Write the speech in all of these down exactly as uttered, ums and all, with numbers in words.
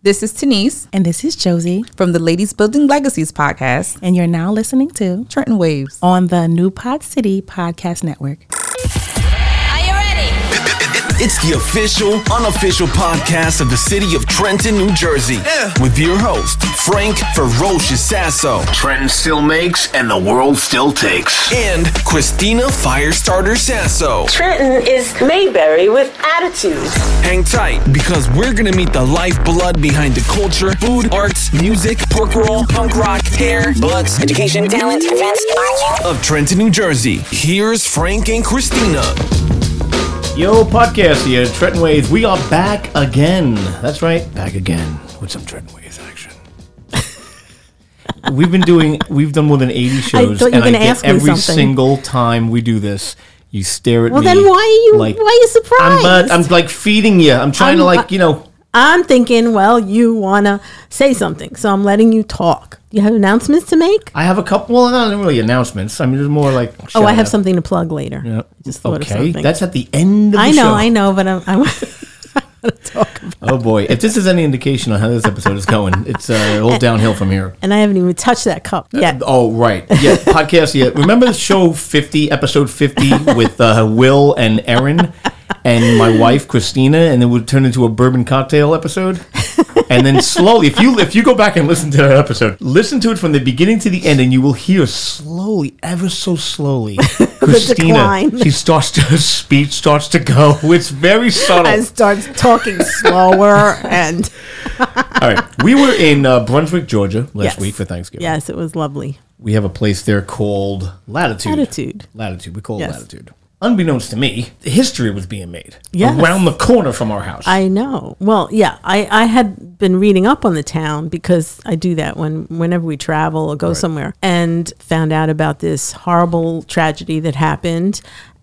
This is Tenise. And this is Josie. From the Ladies Building Legacies podcast. And you're now listening to Trenton Waves. On the New Pod City Podcast Network. Are you ready? It's the official, unofficial podcast of the city of Trenton, New Jersey. Yeah. With your host, Frank Ferocious Sasso. Trenton still makes and the world still takes. And Christina Firestarter Sasso. Trenton is Mayberry with attitude. Hang tight, because we're going to meet the lifeblood behind the culture, food, arts, music, pork roll, punk rock, hair, butts, education, talent, events, marketing of Trenton, New Jersey. Here's Frank and Christina. Yo, podcast here, Trenton Waves. We are back again. That's right, back again with some Trenton Waves action. We've been doing, we've done more than eighty shows, I and I get ask me every something. single time we do this, you stare at well, me. Well, then why are you? Like, why are you surprised? I'm, uh, I'm like feeding you. I'm trying I'm, to like, you know. I'm thinking, well, you want to say something, so I'm letting you talk. You have announcements to make? I have a couple, well, not really announcements. I mean, there's more like. Oh, I have out. something to plug later. Yeah. I just thought okay, of something. That's at the end of the I show. know, I know, but I'm, I want to talk about Oh, boy. If this is any indication on how this episode is going, it's uh, all downhill from here. And I haven't even touched that cup yet. Uh, oh, right. Yeah, podcast. Yeah. Remember the show fifty, episode fifty with uh, Will and Erin and my wife, Christina, and it would turn into a bourbon cocktail episode? And then slowly, if you if you go back and listen to that episode, listen to it from the beginning to the end, and you will hear slowly, ever so slowly, Christina, decline. she starts to, her speech starts to go. It's very subtle. I start talking slower and... All right. We were in uh, Brunswick, Georgia last Yes. week for Thanksgiving. Yes, it was lovely. We have a place there called Latitude. Latitude. Latitude. We call Yes. it Latitude. Unbeknownst to me, history was being made Yes. around the corner from our house. I know. Well, yeah, I, I had been reading up on the town because I do that when whenever we travel or go Right. somewhere, and found out about this horrible tragedy that happened.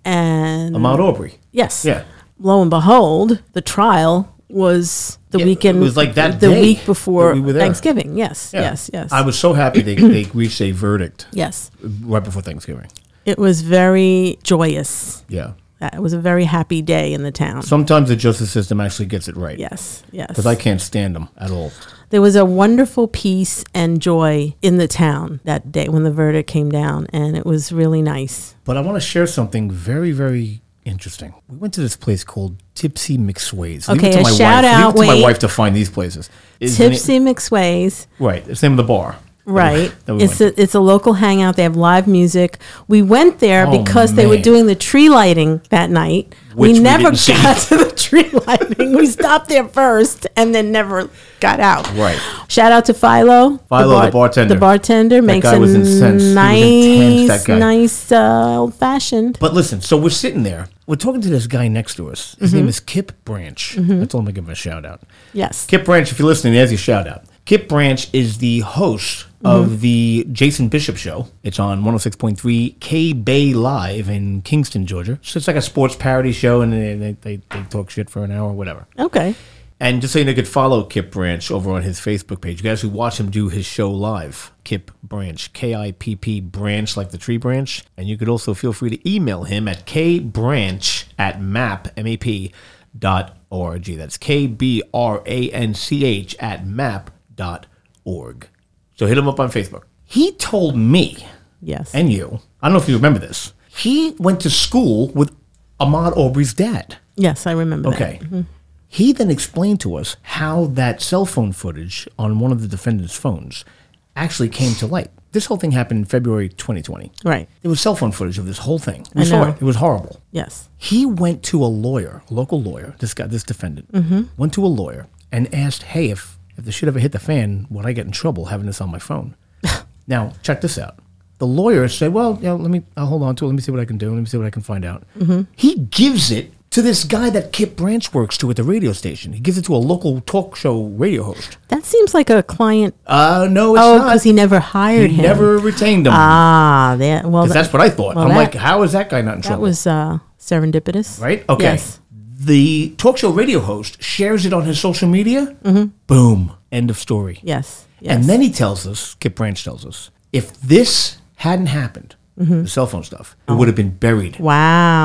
And Ahmaud Arbery. yes, Yeah. lo and behold, the trial was the Yeah, weekend. it was like that the day week before that we were there. Thanksgiving. Yes, Yeah. yes, yes. I was so happy they, they reached a verdict yes, right before Thanksgiving. it was very joyous. Yeah. It was a very happy day in the town. Sometimes the justice system actually gets it right. Yes, yes. Because I can't stand them at all. There was a wonderful peace and joy in the town that day when the verdict came down, and it was really nice. But I want to share something very, very interesting. We went to this place called Tipsy McSway's. Leave Okay, it to a my shout wife. out, Leave it to my wait. wife to find these places. Is the Tipsy name- McSway's, Right. It's the name of the bar. right? that we It's went a, it's a local hangout. They have live music. We went there Oh, because they were man. doing the tree lighting that night. Which we we never didn't see. got to the tree lighting. We stopped there first and then never got out. Right. Shout out to Philo. Philo, the bartender. The bartender That makes guy a was incensed. He was nice, intense, that guy. nice uh, old fashioned. But listen, so we're sitting there. We're talking to this guy next to us. His Mm-hmm. name is Kip Branch. I told him to give him a shout out. Yes. Kip Branch, if you're listening, there's your shout out. Kip Branch is the host of the Jason Bishop Show. It's on one oh six point three K-Bay Live in Kingston, Georgia. So it's like a sports parody show, and they, they, they, they talk shit for an hour, whatever. Okay. And just so you know, you could follow Kip Branch over on his Facebook page. You guys who watch him do his show live, Kip Branch, K I P P Branch, like the tree branch. And you could also feel free to email him at kbranch at map, M A P, dot org. That's K B R A N C H at map dot org. So hit him up on Facebook. He told me, Yes. and you, I don't know if you remember this, he went to school with Ahmaud Arbery's dad. yes, I remember that. Okay. He then explained to us how that cell phone footage on one of the defendant's phones actually came to light. This whole thing happened in February twenty twenty. Right. There was cell phone footage of this whole thing. We I saw know. it. It was horrible. Yes. He went to a lawyer, a local lawyer, this guy, this defendant, went to a lawyer and asked, hey, if, if the shit ever hit the fan, would I get in trouble having this on my phone? Now, check this out. The lawyer said, well, you know, let me, I'll hold on to it. Let me see what I can do. Let me see what I can find out. He gives it to this guy that Kip Branch works to at the radio station. He gives it to a local talk show radio host. That seems like a client. Uh, no, it's Oh, not. because he never hired He him. never retained him. Ah, that, well, 'Cause that, that's what I thought. well, I'm that- like, how is that guy not in that trouble? was uh, serendipitous. Right? Okay. Yes. The talk show radio host shares it on his social media. Mm-hmm. Boom. End of story. Yes. Yes. And then he tells us, Kip Branch tells us, if this hadn't happened, Mm-hmm. the cell phone stuff, it would have been buried. Wow.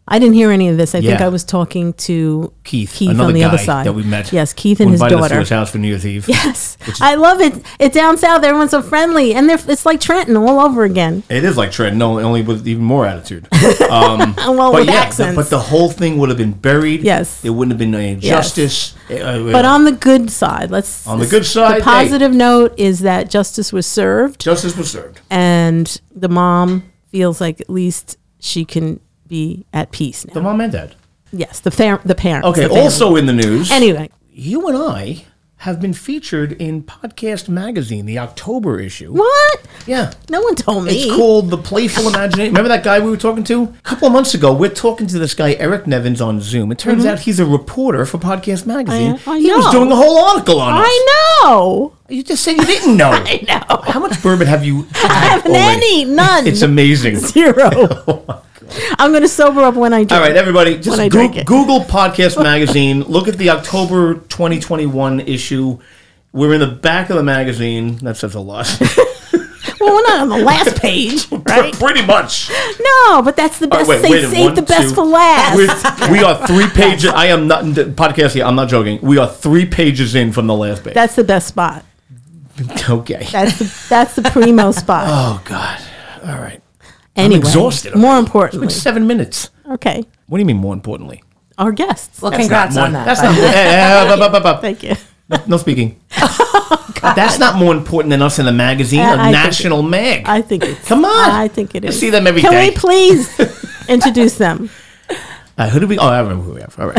I didn't hear any of this. I think Yeah. I was talking to Keith, Keith another on the guy other side that we met. Yes, Keith and who his invited us to daughter. his house for New Year's Eve. Yes, I love it. It's down south. Everyone's so friendly, and they're, it's like Trenton all over again. It is like Trenton, no, only with even more attitude. Um, Well, but with yeah, accents. the, but the whole thing would have been buried. Yes. There wouldn't have been any justice. Uh, But on the good side, let's On the good side, The positive note is that justice was served, justice was served. and the mom feels like at least she can be at peace now. The mom and dad. Yes, the fam- the parents. Okay, the family. also in the news, Anyway, you and I have been featured in Podcast Magazine, the October issue. what? Yeah. No one told me. It's called The Playful Imagination. Remember that guy we were talking to? A couple of months ago, we're talking to this guy, Eric Nevins, on Zoom. It turns out he's a reporter for Podcast Magazine. Mm-hmm. I- I he was know. doing a whole article on us. I know. You just said you didn't know. I know. How much bourbon have you had I haven't already? any. None. It's amazing. Zero. I'm going to sober up when I drink. All right, everybody, just When I Goo- drink it. Google Podcast Magazine. Look at the October twenty twenty-one issue. We're in the back of the magazine. That says a lot. Well, we're not on the last page, right? Pretty much. No, but that's the All right, best. wait, they wait, save one, the best two. for last. We're, we are three pages. I am not podcast here. I'm not joking. We are three pages in from the last page. That's the best spot. Okay. That's the, that's the primo spot. Oh God. All right. Anyway, I'm exhausted. more already. importantly, It's been seven minutes. okay, What do you mean? More importantly. our guests. Well, congrats More- on that. That's by not. the way. eh, eh, bup, bup, bup, bup. Thank you. No, no speaking. That's not more important than us in a magazine, I- a I think national mag. I think it's. Come on. I think it I is. see them every Can day. we please introduce them? Uh, who do we? Oh, I remember who we have. All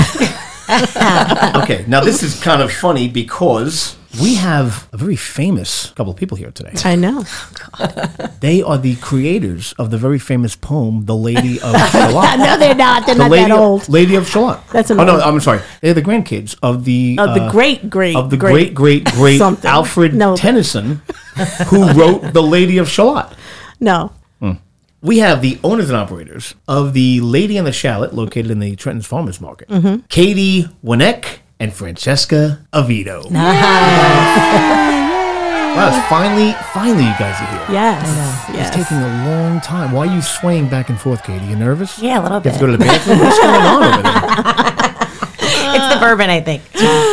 right. Okay. Now this is kind of funny because we have a very famous couple of people here today. I know. They are the creators of the very famous poem, "The Lady of Shalott." No, they're not. They're The not Lady that of, old. Lady of Shalott. That's an Oh no, old- I'm sorry. They're the grandkids of the Of the uh, great, great, of the great, great, great something. Alfred No. Tennyson, who wrote "The Lady of Shalott." No. We have the owners and operators of the Lady and the Shallot, located in the Trenton's Farmers Market, Mm-hmm. Katie Winek and Francesca Avito. Wow, it's finally, finally, you guys are here. Yes. It's Yes. taking a long time. Why are you swaying back and forth, Katie? You nervous? Yeah, a little You have bit. to go to the bathroom? What's going on over there? It's the bourbon, I think.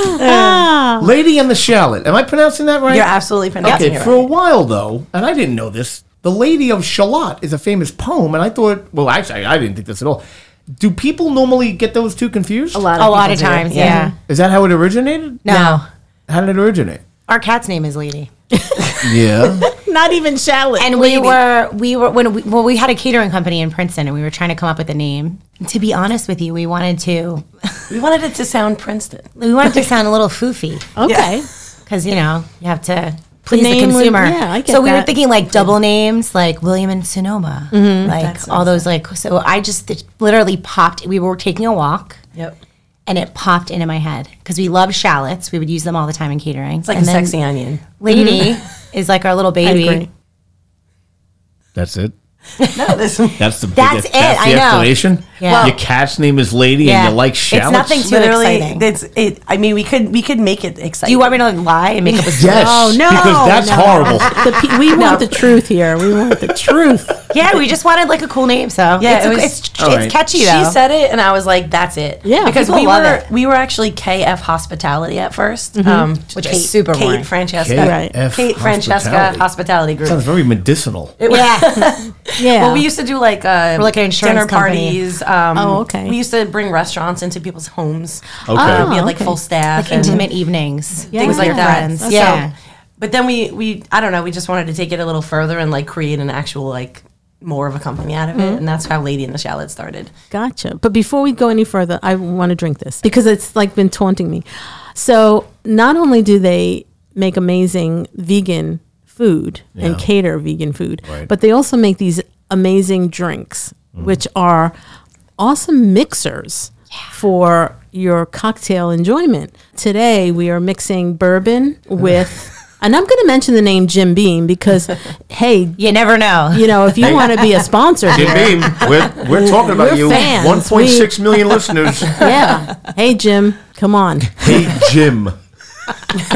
Lady and the Shallot. Am I pronouncing that right? You're absolutely pronouncing Okay, it for a right. while, though, and I didn't know this, The Lady of Shalott is a famous poem, and I thought, well, actually, I didn't think this at all. Do people normally get those two confused? A lot A of, lot of people do. times, yeah. Is that how it originated? No. How did it originate? Our cat's name is Lady. Yeah. Not even shallot. And we were, we were, when we, well, we had a catering company in Princeton and we were trying to come up with a name. To be honest with you, we wanted to, We wanted it to sound Princeton. we wanted to sound a little foofy. Okay. Because, you know, you have to please the, name would- consumer. yeah, I get so we were that. thinking like double names, like William and Sonoma. Like That's all those, like, so I just it literally popped. We were taking a walk. Yep. And it popped into my head because we love shallots. We would use them all the time in catering. It's like and a then sexy onion. Lady is like our little baby. agree. That's it? No, this That's the That's biggest, it, That's the I know. explanation? Yeah. Your cat's name is Lady Yeah. and you like It's shallots? nothing too literally. exciting. It's it. I mean, we could we could make it exciting. Do you want me to like, lie and make up a story? Yes. Oh, no. Because that's no. horrible. The pe- we want the truth here. We want the truth. Yeah, we just wanted like a cool name. So Yeah, it's, it a- was- it's, All it's right. catchy She though. said it, and I was like, "That's it." Yeah, because people we love were it. we were actually K F Hospitality at first, um, Which is super Kate boring. Francesca, Right. K F Kate Francesca Hospitality. Hospitality Group. Sounds very medicinal. yeah. Yeah. Well, we used to do like uh, We're like an insurance dinner company. parties. Um, Oh, okay. We used to bring restaurants into people's homes. Okay. Uh, we had like okay. full staff, Like and intimate evenings. Yeah. things like With that. friends. So- Yeah. But then we we I don't know. We just wanted to take it a little further and like create an actual like more of a company out of it, and that's how Lady and the Shallot started. Gotcha. But before we go any further, I want to drink this because it's like been taunting me. So not only do they make amazing vegan food and Yeah. cater vegan food, Right. but they also make these amazing drinks, which are awesome mixers for your cocktail enjoyment. Today we are mixing bourbon with, and I'm going to mention the name Jim Beam because, hey, You never know. you know, if you want to be a sponsor Jim here, Beam, we're, we're talking about We're you. fans. one point six million listeners. yeah. Hey, Jim, come on. Hey, Jim.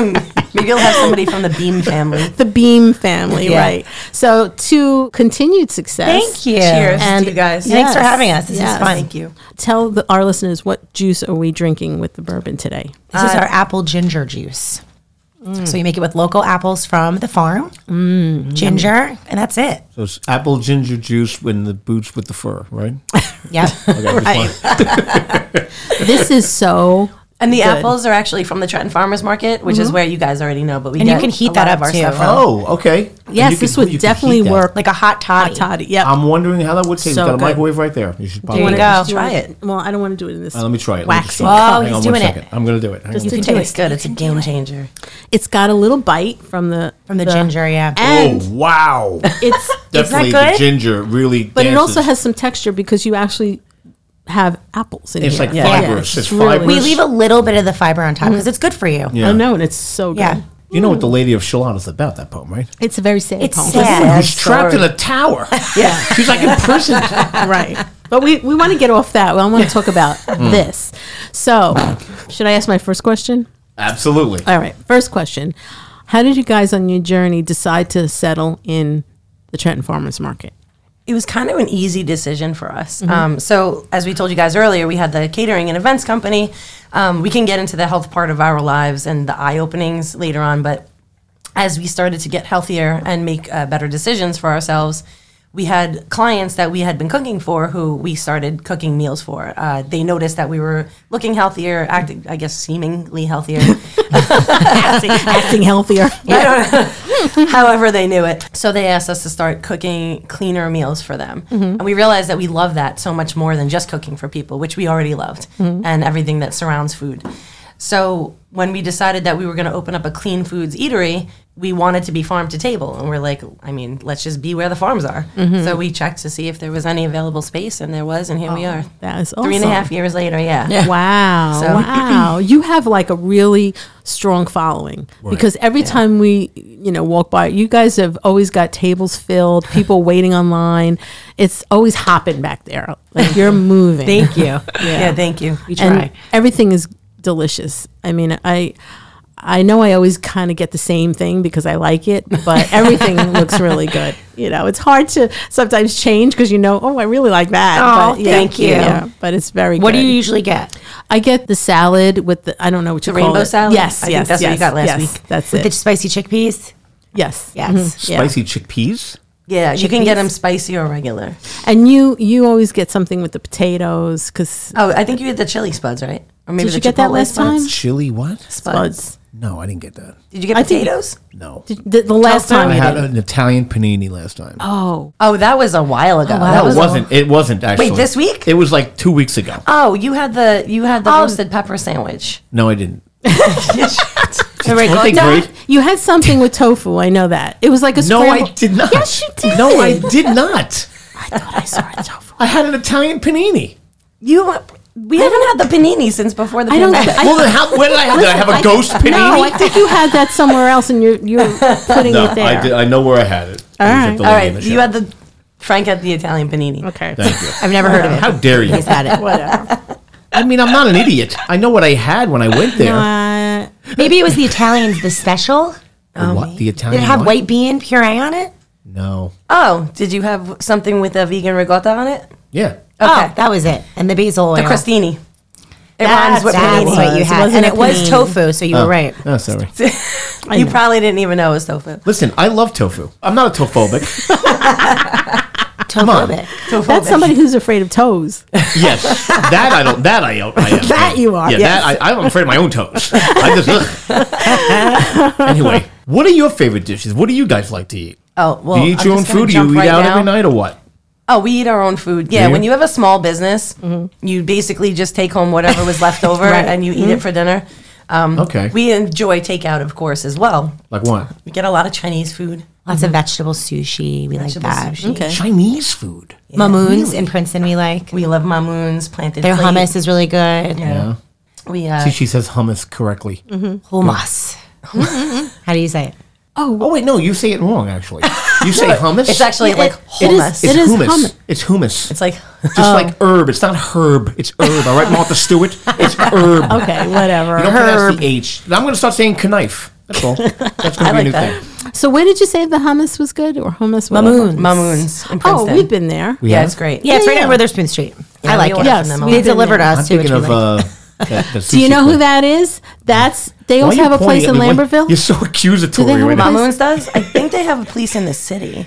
Maybe you'll have somebody from the Beam family. The Beam family, Yeah. right? So to continued success. Thank you. Cheers And to you guys. Thanks for having us. This is yes. fun. Thank you. Tell the, our listeners, what juice are we drinking with the bourbon today? This is our apple ginger juice. So you make it with local apples from the farm, ginger, and that's it. So it's apple ginger juice when the boots with the fur, right? Yep. Okay, just Right. fine. This is so. And the Good. apples are actually from the Trenton Farmers Market, which is where you guys already know. But we And you get can heat a that lot up of our too. stuff from. Oh, okay. And Yes, you this can- would you can definitely heat that. work. Like a hot toddy. Hot toddy. Yep. I'm wondering how that would taste. So You've got a good. microwave right there. You should probably you wanna- go. do you Try wanna- it. Well, I don't want to do it in this. Uh, let me try it. Let me waxy just try it. Oh, Hang he's on doing one it. second. I'm going to do it. Hang Just on. to can do It's it. good. It's a game changer. It's got a little bite from the From the ginger, yeah. and Oh, wow. it's Definitely good? the ginger really but it also dances. has some texture because you actually have apples in It's here. like Yeah. fibrous. Yeah, It's it's really- fibrous. We leave a little bit of the fiber on top because it's good for you. Yeah. I know, and it's so good. Yeah. You know what the Lady of Shalott is about, that poem, right? It's a very sad It's poem. sad. She's trapped in a tower. Yeah. She's like imprisoned. Right. But we, we want to get off that. I want to talk about this. So, should I ask my first question? Absolutely. All right. First question. How did you guys on your journey decide to settle in the Trenton Farmers Market? It was kind of an easy decision for us. Um, so, as we told you guys earlier, we had the catering and events company. Um, we can get into the health part of our lives and the eye openings later on, but as we started to get healthier and make uh, better decisions for ourselves, we had clients that we had been cooking for who we started cooking meals for. Uh, they noticed that we were looking healthier, acting, I guess, seemingly healthier. acting, acting healthier. However they knew it. So they asked us to start cooking cleaner meals for them. And we realized that we love that so much more than just cooking for people, which we already loved, and everything that surrounds food. So when we decided that we were going to open up a clean foods eatery, we wanted to be farm to table. And we're like, I mean, let's just be where the farms are. So we checked to see if there was any available space, and there was, and here we are. That is awesome. Three and a half years later, yeah. Wow. So- Wow. You have like a really strong following because every time we, you know, walk by, you guys have always got tables filled, people waiting online. It's always hopping back there. Like you're moving. Thank you. Yeah, thank you. We try. And everything is delicious. I mean, I I know I always kind of get the same thing because I like it, but everything looks really good. You know, it's hard to sometimes change because you know, oh, I really like that. Oh, but, yeah, thank you. Yeah, but it's very What good. do you usually get? I get the salad with the, I don't know what you The call rainbow it. salad? Yes, I think yes, that's what you yes, got last yes, week. That's With it. the spicy chickpeas? Yes. Yes. Mhm, yeah. Spicy chickpeas? Yeah, you can Chickpeas? get them spicy or regular. And you you always get something with the potatoes because Oh, I think you had the chili spuds, right? Or maybe Did the you get that Chipotle last spuds? time? Chili what? spuds. No, I didn't get that. Did you get I think- potatoes? No. The, the last Toaster? time I you had did. an Italian panini last time. Oh, Oh, that was a while ago. wow. That No, was it a- wasn't. It wasn't actually. this week? It was like two weeks ago. Oh, you had the you had the roasted pepper sandwich. No, I didn't. The Aren't they ricotta? great? you had something with tofu. I know that it was like a No, I scramble- did not. Yes, you did. No, I did not. I thought I saw a tofu. I had an Italian panini. You we haven't had the panini since before the I don't. pandemic. I, Well, then how, where did I have? Did I have a ghost panini? no, I think you had that somewhere else, and you're you're putting No, it there. I, did, I know where I had it. All It was right. at the All Lady in right, the you Show. had the Frank had the Italian panini. Okay. Thank you. I've never heard of it. How dare you? He's had it. Whatever. I mean, I'm not an idiot. I know what I had when I went there. Uh, Maybe it was the Italians, the special. The what? The Did Italian it have what? white bean puree on it? No. Oh, did you have something with a vegan ricotta on it? Yeah. Oh, Okay. that was it. And the basil oil. The crostini. It That's, rhymes with that's panini. what you It had. wasn't And a it was panini. tofu, so you were right. Oh, sorry. You probably didn't even know it was tofu. Listen, I love tofu. I'm not a tophobic. Tofu bit. that's somebody who's afraid of toes. Yes, that I don't. That I, I am. That you are, Yeah, yes. that I, I'm afraid of my own toes. I just. ugh. Anyway, what are your favorite dishes? What do you guys like to eat? Oh, well, do you eat I'm your own just gonna food? Do you jump eat right out now. every night or what? Oh, we eat our own food. Yeah, you? when you have a small business, you basically just take home whatever was left over Right. and you eat it for dinner. Um, Okay. We enjoy takeout, of course, as well. Like what? We get a lot of Chinese food. Lots of vegetable sushi. We Vegetable like that. sushi. Okay. Chinese food. Mamoons in Princeton we like. We love mamoons, planted Their plate. hummus is really good. Yeah. We uh, See, she says hummus correctly. Hummus. How do you say it? Oh wait, no, you say it wrong. Actually, you say hummus. it's actually like it is- hummus. It's it is hummus. hummus. It's hummus. It's like just like herb. It's not herb. It's herb. All right, Martha Stewart. It's herb. Okay, whatever. You don't pronounce the H. I'm going to start saying knife. That's all. That's going I to be a like new that. thing. So where did you say the hummus was good or hummus? whatever? Mamoons. Mamoons in Oh, Princeton. we've been there. We Yeah, have? it's great. Yeah, it's right yeah. on Witherspoon Street. Yeah, I we like it. order Yes, from them a we lot. They been delivered there. us I'm to which thinking we of like. uh, that, the Do you sushi know who place. that is? That's they Why also are you have a place pointing in at me? What- Lambertville. You're so accusatory. have a right now. place? Mamoons does? I think they have a place in the city.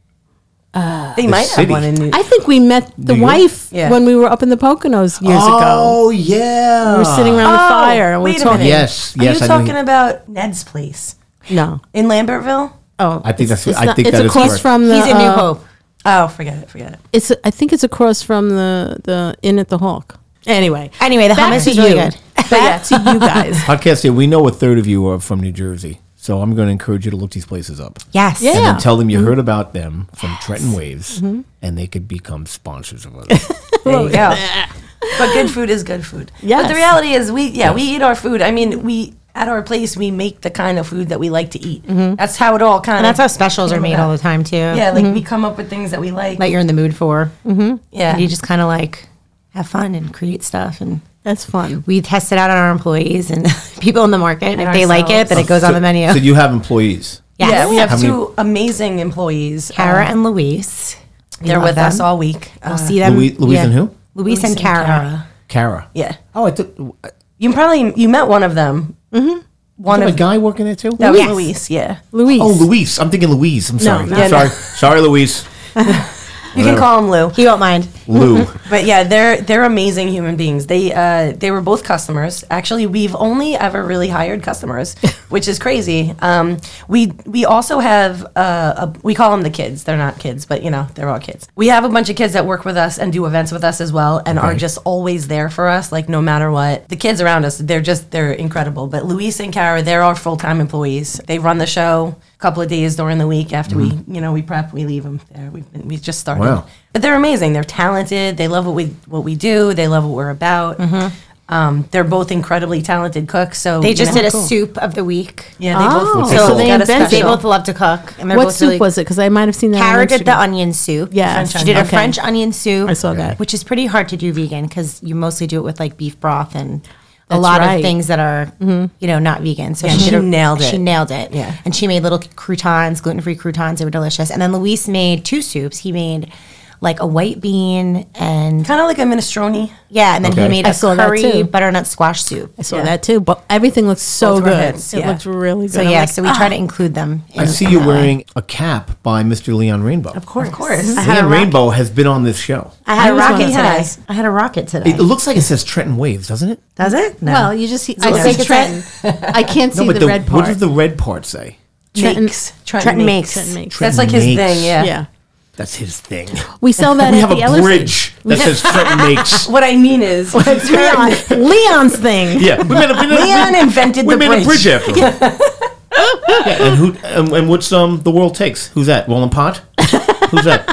they might city? have one in New I think we met the New York? wife Yeah. when we were up in the Poconos years ago. Oh, yeah. We were sitting around the fire and we wait were a talking. minute. Yes, Are yes, you I know talking he- about Ned's place No. in Lambertville? Oh, I think it's- that's- it's I not- think it's that is across correct. from the. He's in New uh, Hope. Oh, forget it, forget it. It's I think it's across from the the Inn at the Hawk. Anyway, Anyway, the back hummus to is really you. good. Back to you guys. Podcast here, we know a third of you are from New Jersey. So I'm going to encourage you to look these places up. Yes. Yeah. And then tell them you heard about them from Trenton Waves, and they could become sponsors of us. There you go. But good food is good food. Yes. But the reality is, we yeah we eat our food. I mean, we at our place we make the kind of food that we like to eat. That's how it all kind And of. that's how specials are made all the time, too. Yeah, like we come up with things that we like. That you're in the mood for. yeah, And you just kind of like have fun and create stuff. And That's fun. we test it out on our employees and people in the market. And if they like it, ourselves. then it goes on the menu. So you have employees. Yes. yeah. We have How many- two amazing employees. Kara Uh, and Luis. We they're love with us them. all week. We'll Uh, see them. Louis, Louise yeah. and who? Luis and Kara. Kara. Yeah, Oh, I thought. you probably you met one of them. Mm-hmm. One You have of a guy working there too? that was Yes. Luis. Yeah, Luis. Oh, Luis. I'm thinking Louise. I'm sorry. no. I'm Yeah, sorry. no. Sorry, Louise. you can call him Lou. He won't mind. Lou. But yeah, they're they're amazing human beings. They uh, they were both customers. Actually, we've only ever really hired customers, which is crazy. Um, we we also have uh, a, we call them the kids. They're not kids, but you know they're all kids. We have a bunch of kids that work with us and do events with us as well, and are Okay. just always there for us. Like no matter what, the kids around us, they're just they're incredible. But Luis and Kara, they're our full time employees. They run the show a couple of days during the week after we you know we prep, we leave them there. We've been, we just started. Wow. But they're amazing. They're talented. They love what we what we do. They love what we're about. Um, they're both incredibly talented cooks. So They you just know- did a soup of the week. Yeah, they Oh, both. so both they got a invented- They special. both love to cook. And they're What both soup really, was it? Because I might have seen that. on Kara did the Instagram. onion soup. Yeah, she did a okay. French onion soup. I saw that. Which is pretty hard to do vegan because you mostly do it with like beef broth and a That's lot right. of things that are, you know, not vegan. So Yeah, she, she did a- nailed it. She nailed it. Yeah. And she made little croutons, gluten-free croutons. They were delicious. And then Luis made two soups. He made like a white bean and Kind of like a minestrone. yeah, and then Okay. he made I a saw that curry too. butternut squash soup. I saw Yeah. that too. But everything looks so Both were good. hits, It yeah. looks really good. So I'm yeah, like, so we try to include them. I in- see in you that way. wearing a cap by Mister Leon Rainbow. of course, Of course. I had a Leon rock- Rainbow has been on this show. I had I a was rocket gonna today. say. I had a rocket today. It looks like it says Trenton Waves, doesn't it? Does it? No. Well, you just see. I looks see like it's Trenton. I can't see No, but the, the, red what part. does the red part say? Trenton- Makes. Trenton, Trenton makes. makes. Trenton makes. That's Trenton like his makes. thing. Yeah. Yeah. That's his thing. We sell that We at have the a Ellerslie. bridge that says Trenton Makes. What I mean is, Leon, Leon's thing. Yeah, we made a, we made a- Leon invented we the made bridge. a bridge after him. Yeah, and who and, and what's um the world takes? Who's that? Roland Pot? Who's that?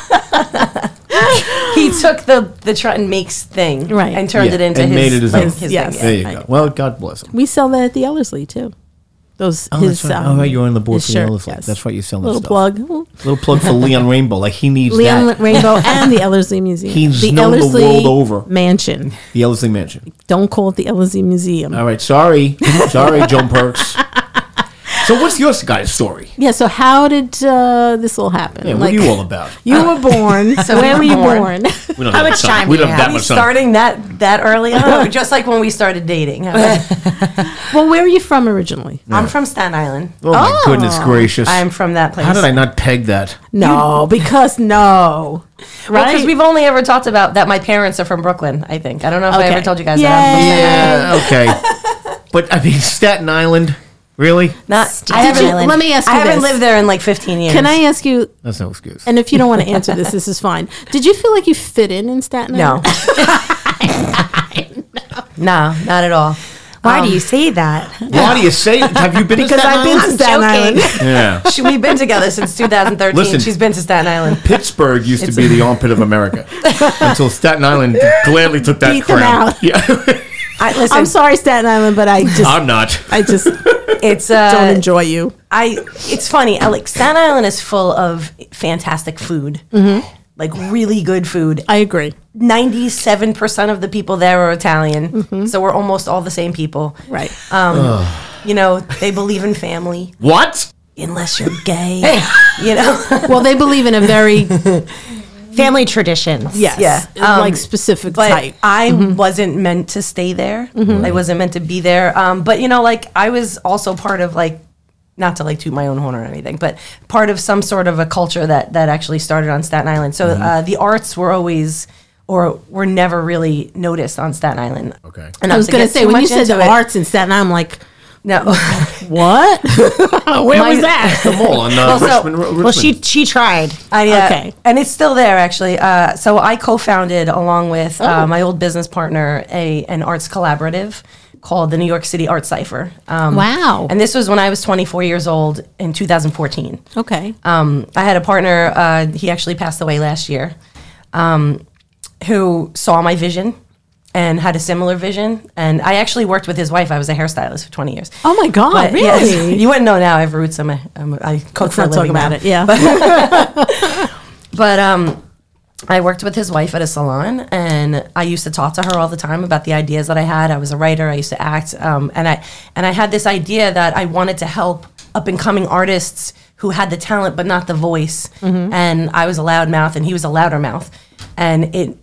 He took the the Trenton makes thing Right. and turned Yeah, it into and his, made it his like, own. his Yes. thing. There Yeah. you Right. go. Well, God bless him. We sell that at the Ellerslie too. Those Oh, his. that's right. Um, oh, right, you're on the board his for shirt, the Ellerslie. yes. That's right. You're selling Little stuff. plug. Little plug for Leon Rainbow. Like he needs Leon that. Rainbow and the Ellerslie Museum. He's the known the Ellerslie world over. Mansion. The Ellerslie Mansion. Don't call it the Ellerslie Museum. All right. Sorry. Sorry, Joan Perks. So what's your guy's story? Yeah. So how did uh, this all happen? Yeah, what are you all about? You were born. so where were you born. born? We don't How have much time. time We do don't you have that have? much time. Starting that that early on, just like when we started dating. well, where are you from originally? I'm from Staten Island. Oh my goodness gracious! I'm from that place. How did I not peg that? No, because no. Right? Right? Because we've only ever talked about that my parents are from Brooklyn, I think. I don't know if I Okay. ever told you guys Yay. that. I'm from Staten Island. Yeah. Okay. But I mean, Staten Island. Really? Not, Staten I haven't, Island. Let me ask you I haven't this. lived there in like fifteen years. Can I ask you, That's no excuse. and if you don't want to answer this, this is fine. Did you feel like you fit in in Staten No. Island? No, not at all. Why do you say that? Why do you say? Have you been to Because Staten I've been Island? to Staten Island. Yeah. She, we've been together since two thousand thirteen. Listen. She's been to Staten Island. Pittsburgh used to be the armpit of America until Staten Island gladly took that Beat them crown. out. Yeah. I, listen, I'm sorry, Staten Island, but I just, I'm not. I just it's uh, don't enjoy you. I. It's funny. I, like Staten Island is full of fantastic food, like really good food. I agree. Ninety-seven percent of the people there are Italian, so we're almost all the same people. Right. Um, You know, they believe in family. What? Unless you're gay, you know. Well, they believe in a very Family traditions. yes, Yeah. like Um, specific But type. I wasn't meant to stay there. I wasn't meant to be there. Um, but you know, like I was also part of like, not to like toot my own horn or anything, but part of some sort of a culture that that actually started on Staten Island. So uh, the arts were always, or were never really noticed on Staten Island. Okay. And I was to going to get say, too when you much said into the it- arts in Staten Island, I'm like, no. what? Where My- was that? The mall on uh, Well, so- Richmond. Richmond. Well, she she tried. I, uh, Okay. and it's still there actually. Uh, so I co-founded along with Oh. uh, my old business partner a an arts collaborative called the New York City Art Cipher. Um, Wow. And this was when I was twenty-four years old in two thousand fourteen. Okay. Um, I had a partner. Uh, he actually passed away last year, um, who saw my vision and had a similar vision. And I actually worked with his wife. I was a hairstylist for twenty years. Oh my God, But, yes, really? you wouldn't know now. I have roots. I'm a, I'm a, I cook Let's for a not talk living about now. it. Yeah. But um, I worked with his wife at a salon, and I used to talk to her all the time about the ideas that I had. I was a writer. I used to act, um, and I and I had this idea that I wanted to help up and coming artists who had the talent but not the voice. And I was a loud mouth, and he was a louder mouth, and it.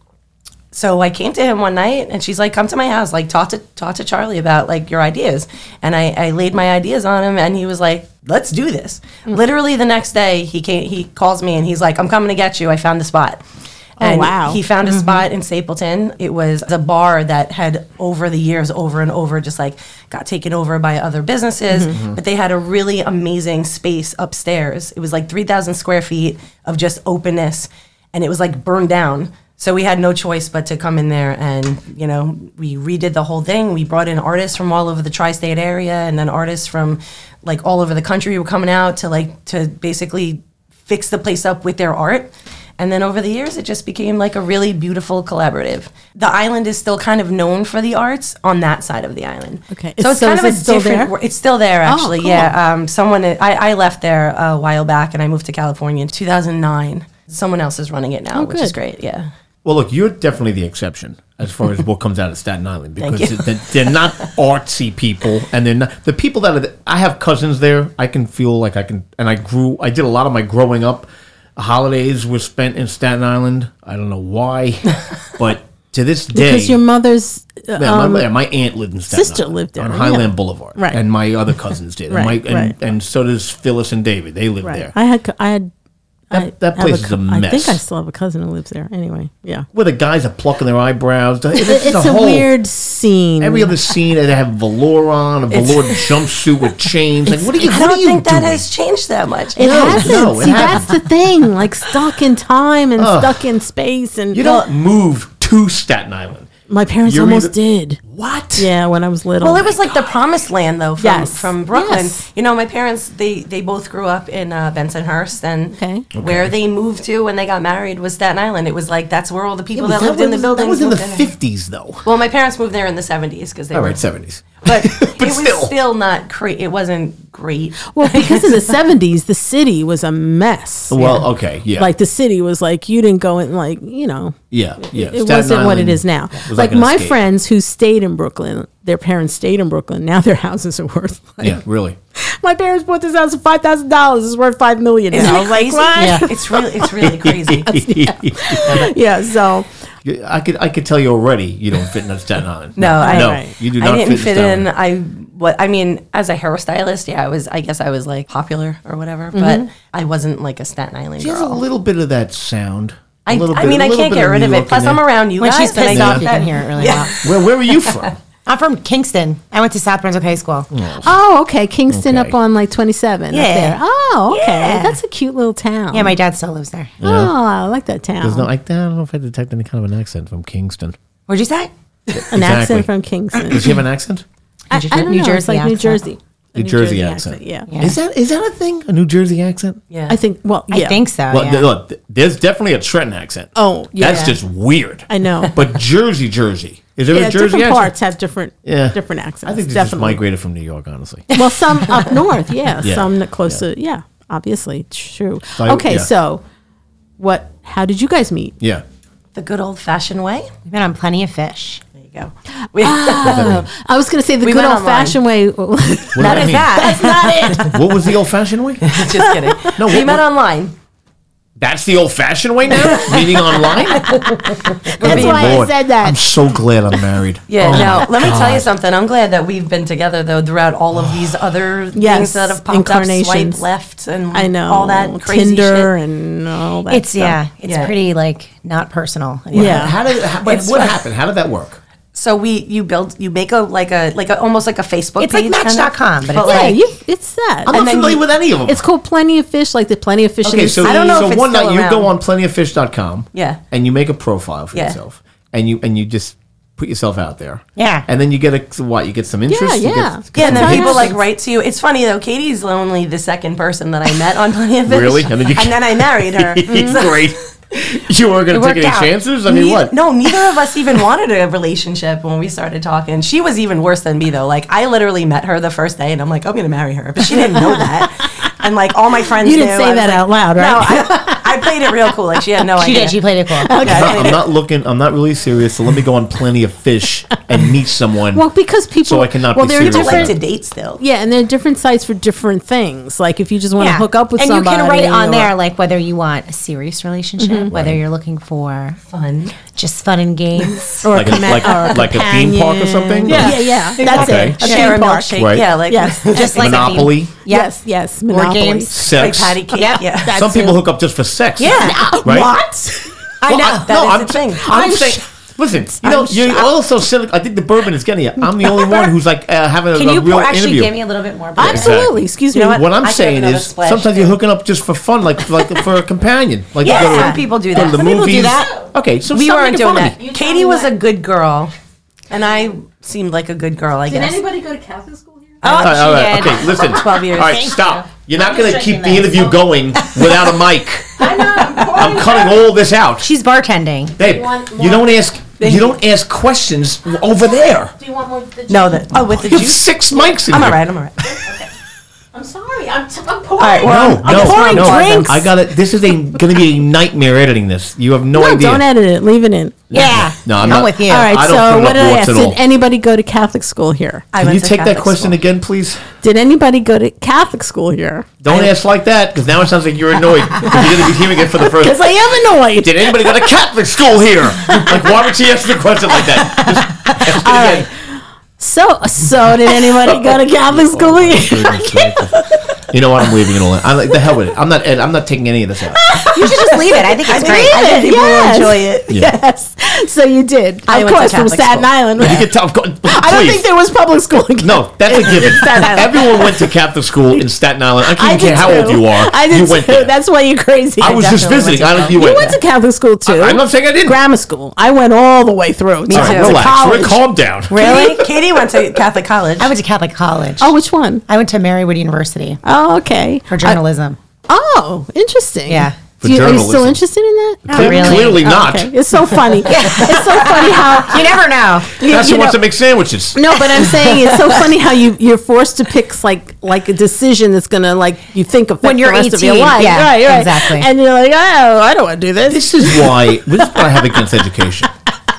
So I came to him one night, and she's like, "Come to my house, like talk to talk to Charlie about like your ideas." And I, I laid my ideas on him, and he was like, "Let's do this." Literally the next day, he came. He calls me, and he's like, "I'm coming to get you. I found the spot." And wow. he found a spot in Stapleton. It was a bar that had over the years, over and over, just like got taken over by other businesses. But they had a really amazing space upstairs. It was like three thousand square feet of just openness, and it was like burned down. So we had no choice but to come in there, and you know, we redid the whole thing. We brought in artists from all over the tri-state area, and then artists from like all over the country were coming out to like to basically fix the place up with their art. And then over the years, it just became like a really beautiful collaborative. The island is still kind of known for the arts on that side of the island. Okay. so it's So kind is of a it still different. there? wor- It's still there, actually. cool. Yeah. Um, someone I, I left there a while back, and I moved to California in two thousand nine. Someone else is running it now, Oh, which is good. great. Yeah. Well, look, you're definitely the exception as far as what comes out of Staten Island Thank because you. they're, they're not artsy people, and they're not the people that are. The, I have cousins there. I can feel like I can, and I grew. I did a lot of my growing up. Holidays were spent in Staten Island. I don't know why, but to this day, Because your mother's uh, yeah, um, my, yeah, my aunt lived in Staten sister Island, lived there, on yeah. Highland Boulevard, Right. and my other cousins did, Right, and, my, and, right. and so does Phyllis and David. They live right. there. I had, co- I had, That- I that have place is a I think mess. I still have a cousin who lives there. Anyway, yeah. Where the guys are plucking their eyebrows. It's, It's a a whole, weird scene. Every other scene, they have velour on, a velour jumpsuit with chains. Like, what are you? I What don't are you think doing? that has changed that much. It No, hasn't. no, it See, hasn't. that's the thing. Like stuck in time and stuck in space. And You don't move to Staten Island. my parents You're almost either- did. What? Yeah, when I was little. Well, it was like the promised land, though, from, Yes. from Brooklyn. Yes. You know, my parents, they, they both grew up in uh, Bensonhurst, and Okay. where they moved to when they got married was Staten Island. It was like, that's where all the people that, lived in the was, buildings That was in the moved fifties, though. Well, my parents moved there in the seventies because they All were right, seventies. But, it was still. still, not great. It wasn't great. well, because in the seventies, the city was a mess. Well, okay, yeah, Like the city was like you didn't go in like you know yeah, yeah. it Staten wasn't what it Island is now. was Like, an my escape. friends who stayed in Brooklyn, their parents stayed in Brooklyn. Now their houses are worth. Like, Yeah, really. my parents bought this house for five thousand dollars. It's worth five million Isn't now. I it was like, crazy? what? Yeah. It's really, it's really crazy. Yeah. So You- I could, I could tell you already. You don't fit in Staten Island. No, I- no, Right. you do not I didn't fit, fit Staten in. Island. I what I mean, as a hairstylist, yeah, I was. I guess I was like popular or whatever, Mm-hmm. but I wasn't like a Staten Island She has a girl. little bit of that sound. A I, little I bit- mean, a I little can't bit get rid New of York it. Plus, in I'm there. around you When guys. she's and I pissed know off, you that- can hear it really Yeah. well. Where, where are you from? I'm from Kingston. I went to South Brunswick High School. oh, okay, Kingston Okay. up on like twenty-seven. Yeah. Up there. Oh, okay, Yeah. that's a cute little town. Yeah, my dad still lives there. Oh, I like that town. There's no, I, I don't know if I detect any kind of an accent from Kingston. What'd you say? An Exactly. accent from Kingston. Does she have an accent? I, I New don't New know. It's Jersey like New accent. Jersey. A New Jersey accent. Yeah. Yeah. Is that is that a thing? A New Jersey accent? Yeah. I think. Well, yeah. I think so. Well, yeah. th- look, th- there's definitely a Trenton accent. Oh, yeah. That's just weird. I know. But Jersey, Jersey. Is there Yeah, a Jersey different accent? parts have different, Yeah. different accents. I think they just definitely. migrated from New York, honestly. Well, some up north, yeah. Yeah. Some that close to, yeah. Obviously, it's true. So I- okay, yeah. so what? How did you guys meet? Yeah. the good old fashioned way. We've been on Plenty of Fish. There you go. We, Oh, I was going to say the We good went old fashioned way. What does that is mean? that. That's not it. What was the old-fashioned way? Just kidding. No, we what- met what- online. That's the old-fashioned way now? Meeting online? That's why Lord, I said that. I'm so glad I'm married. Yeah, Oh now my let me tell you God. something. I'm glad that we've been together though throughout all of these other Yes, things that have popped up, incarnations. swipe left, and I know. all that crazy Tinder shit. and all that It's stuff. yeah, it's Yeah. pretty like not personal. Yeah. How did how, but what happened? How did that work? So we you build you make a like a like a almost like a Facebook It's like page. Match kind dot of, com, but it's Yeah, like- you, it's that. I'm not then familiar you- with any of them. It's called Plenty of Fish, like the Plenty of Fish in Okay, the so sea. I don't know so if it's one night still you go around. on plenty of fish dot com. Yeah. And you make a profile for Yeah. yourself. And you and you just put yourself out there. Yeah. And then you get a what? You get some interest. Yeah, you yeah. Get, Yeah, and That's then how it people like happens. write to you. It's funny though. Katie's only the second person that I met on Plenty of Fish. Really? And then you- I married her. So- Great. You weren't going to It take any worked out. chances? I mean, Neith- what? No, neither of us even wanted a relationship when we started talking. She was even worse than me, though. Like, I literally met her the first day, and I'm like, I'm going to marry her. But she didn't know that. And, like, all my friends You didn't knew. say I was that like- out loud, right? No, I, I played it real cool. Like, she had no She idea. did. She played it cool. Yeah, I I'm played not, I'm it- not looking. I'm not really serious. So let me go on Plenty of Fish and meet someone. Well, because people. So I cannot well, be there are serious People like different. to date still. Yeah, and there are different sites for different things. Like if you just want to Yeah. hook up with and somebody, you can write on or- there like whether you want a serious relationship, whether you're looking for Fun. just fun and games. or like a, comma- like, or like a theme park or companion. something. Yeah, yeah, yeah. That's Okay. it. A Share a theme park. milkshake. Right. Yeah, like Yes. Just like Monopoly. Yes, yes. Board Monopoly. games. like Sex. patty cake. Yep. Yeah. That's Some people it. hook up just for sex. Yeah. Right? What? I know. Well, That no, is I'm the thing. I'm, I'm saying. sh- Listen, you know, I'm you're shocked. also cynical. I think the bourbon is getting you. I'm the only one who's like uh, having a, Can a you real pour, actually interview. give me a little bit more? Exactly. Absolutely. Excuse me. You know what? What I'm I can saying have another is, splash, sometimes too. you're hooking up just for fun, like like for a companion. Like Yeah, you go to, some people do go to that. the Some people do movies. that. Okay, so We stop weren't making doing fun that. of me. Katie was a good girl, and I seemed like a good girl, I guess. anybody go to Catholic school here? Oh, All right, she all right, did. okay, listen. twelve years. All right, Thank stop. you. You're not I'm going to just keep drinking the this. interview going without a mic. I know. I'm I'm cutting all this out. She's bartending. Babe, want you don't ask. You don't ask questions over there. Do you want more? The No, the, oh, with the You have juice. six mics in I'm here. all right. I'm all right. I'm sorry. I'm, t- I'm pouring. All right, well, No, I'm no, pouring no. drinks. I got it. This is a going to be a nightmare editing this. You have no, no, idea. don't edit it. Leave it in. Yeah. No, I'm I'm not with you. All right. I don't so put what enough did I warts ask? at all. Did anybody go to Catholic school here? I Can went you to take that Catholic question school. again, please? Did anybody go to Catholic school here? Don't ask like that, because now it sounds like you're annoyed. Because you're going to be hearing it for the first. Because I am annoyed. Did anybody go to Catholic school here? Like, why would she ask the question like that? Just ask it again. So, so did anybody go to Catholic school here? You know what? I'm leaving it all. I'm like the hell with it. I'm not. Ed, I'm not taking any of this out. You should just leave it. I think it's great. I think people Yes. will enjoy it. Yeah. Yes. So you did. I of went to course, from Catholic Staten school. Island. You can tell. Go, I don't please. think there was public school. in No, that's a given. Staten Island. Everyone went to Catholic school in Staten Island. I don't I even did care how too. old you are. I did you went too. there. That's why you're crazy. I was just definitely visiting. went I to don't. You You went. went to Catholic school too. I'm not saying I didn't. Grammar school. I went all the way through. Me All right, too. relax. college. Rick, calm down. Really? Katie went to Catholic college. I went to Catholic college. Oh, which one? I went to Marywood University Oh, okay. for journalism. Oh, interesting. Yeah. For Do you, are you journalism. still interested in that? Not Cle- really. Clearly Oh, not. okay. It's so funny. It's so funny how You never know. you, That's you who wants know- to make sandwiches. No, but I'm saying it's so funny how you you're forced to pick like like a decision that's gonna like you think affect When you're the rest of your eighteen, life. yeah, right, right. exactly. And you're like, oh, I don't want to do this. This is why. This is what I have against education.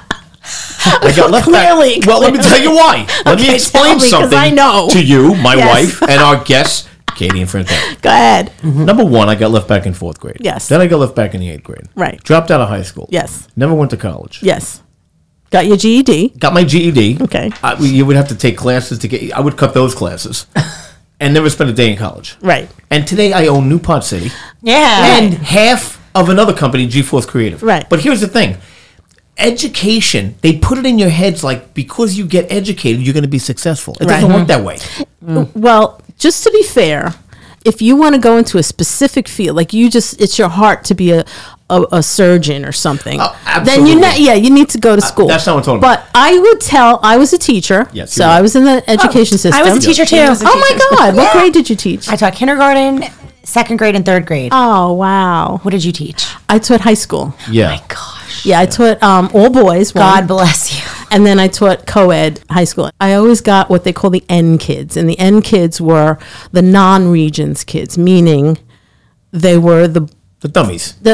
I got left Clearly, back. Well, let me tell you why. Let Okay, me tell explain me, 'cause something I know. to you, my Yes. wife, and our guests, Katie and Francesca. Go ahead. Number one, I got left back in fourth grade. Yes. Then I got left back in the eighth grade. Right. Dropped out of high school. Yes. Never went to college. Yes. Got your G E D. Got my G E D. Okay. I, you would have to take classes to get. I would cut those classes, and never spent a day in college. Right. And today I own New Pot City Yeah. and half of another company, G-Force Creative. Right. But here's the thing. Education, they put it in your heads like because you get educated, you're going to be successful. It doesn't Right. work that way. Well, just to be fair, if you want to go into a specific field, like you just, it's your heart to be a, a, a surgeon or something, Oh, then you absolutely. ne- yeah, you need to go to school. that's not what I'm talking But I would tell, I was a teacher, Yes, so you were. I was in the education system. I was a teacher too. was a Oh my God, what grade did you teach? I taught kindergarten, second grade, and third grade. Oh, wow. What did you teach? I taught high school. Yeah. Gosh. Yeah, I taught um, all boys. one. God bless you. And then I taught co-ed high school. I always got what they call the N kids. And the N kids were the non-regions kids, meaning they were the The dummies. the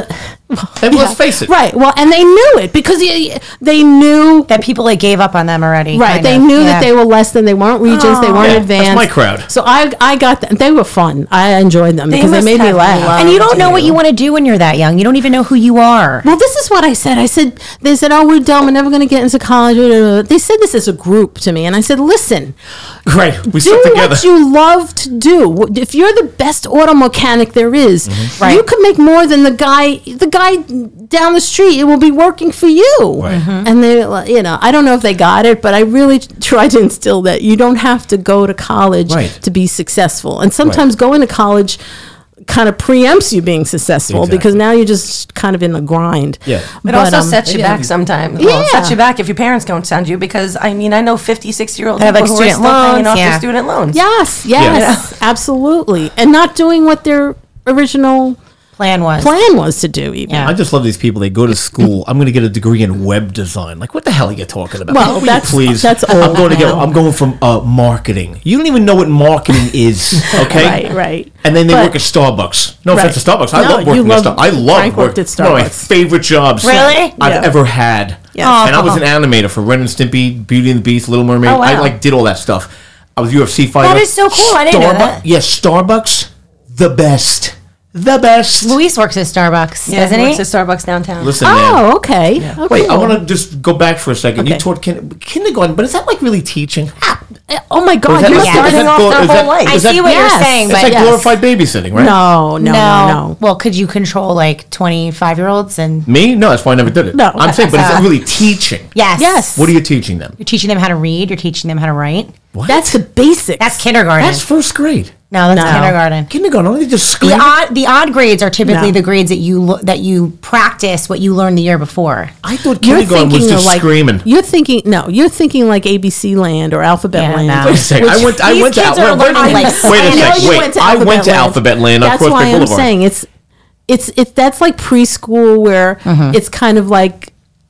And let's face it. Right. Well, and they knew it because they, they knew That people like gave up on them already. Right, kind they of. knew Yeah. that they were less than, they weren't regions, they weren't Yeah, advanced. that's my crowd. So I I got them. They were fun. I enjoyed them because they must made me have laugh. loved And you don't know what you want to do when you're that young. You don't even know who you are. Well, this is what I said. I said, they said, oh, we're dumb. We're never going to get into college. They said this as a group to me. And I said, listen, Right. We do sit together. what you love to do. If you're the best auto mechanic there is, Right. you could make more than the guy, the guy down the street. It will be working for you. Right. And they, you know, I don't know if they got it, but I really tried to instill that you don't have to go to college Right. to be successful. And sometimes going to college kind of preempts you being successful Exactly. because now you're just kind of in a grind. Yeah. It But, also um, sets you yeah. back sometimes. Well, it Yeah. sets you back if your parents don't send you because, I mean, I know fifty, sixty-year-old They have, people like, who are student still paying loans, off yeah. their student loans. Yes, yes, absolutely. And not doing what their original Plan was. plan was to do even. Yeah. I just love these people. They go to school. I'm going to get a degree in web design. Like, what the hell are you talking about? Well, Will you that's- please. that's I'm old going to go. now. I'm going from uh, marketing. You don't even know what marketing is. Okay. Right, right. And then they But- work at Starbucks. No Right. offense to Starbucks. I No, love you working at love- Starbucks. I love Frank worked work- at One of my Starbucks. favorite jobs Really? I've Yeah. ever had. Yes. And I was an animator for Ren and Stimpy, Beauty and the Beast, Little Mermaid. Oh, wow. I like did all that stuff. I was U F C fighter. That is so cool. I didn't know Starbucks- that. Yes, Starbucks, the best. The best. Luis works at Starbucks, Yeah, doesn't he he? works at Starbucks downtown. Listen, man. Oh, okay. Oh, Wait, I cool. want to just go back for a second. You Okay. taught kin- kindergarten, but is that like really teaching? Oh my Or God, is that you like- are is starting that off glo- their is whole that- life. I is that- see what Yes. you're saying, It's but like yes. glorified babysitting, right? No, no, no, no. Well, could you control like twenty-five year olds and Me? No, that's why I never did it. No. I'm saying, but is Uh, it really teaching? yes, Yes. What are you teaching them? You're teaching them how to read. You're teaching them how to write. What? That's the basics. That's kindergarten. That's first grade. no, that's No. kindergarten. Kindergarten, don't they just scream? The odd, the odd grades are typically No. the grades that you lo- that you practice what you learned the year before. I thought You're kindergarten was thinking just of like screaming. You're thinking no. You're thinking like A B C Land or Alphabet Yeah, Land. no. Wait a second. I went. I These went to kids Al- are wait, learning, wait, like, wait I a know second. you Wait, went to I went to Land. Alphabet Land on That's Prospect why I'm Boulevard. saying it's it's it. That's like preschool where Mm-hmm. it's kind of like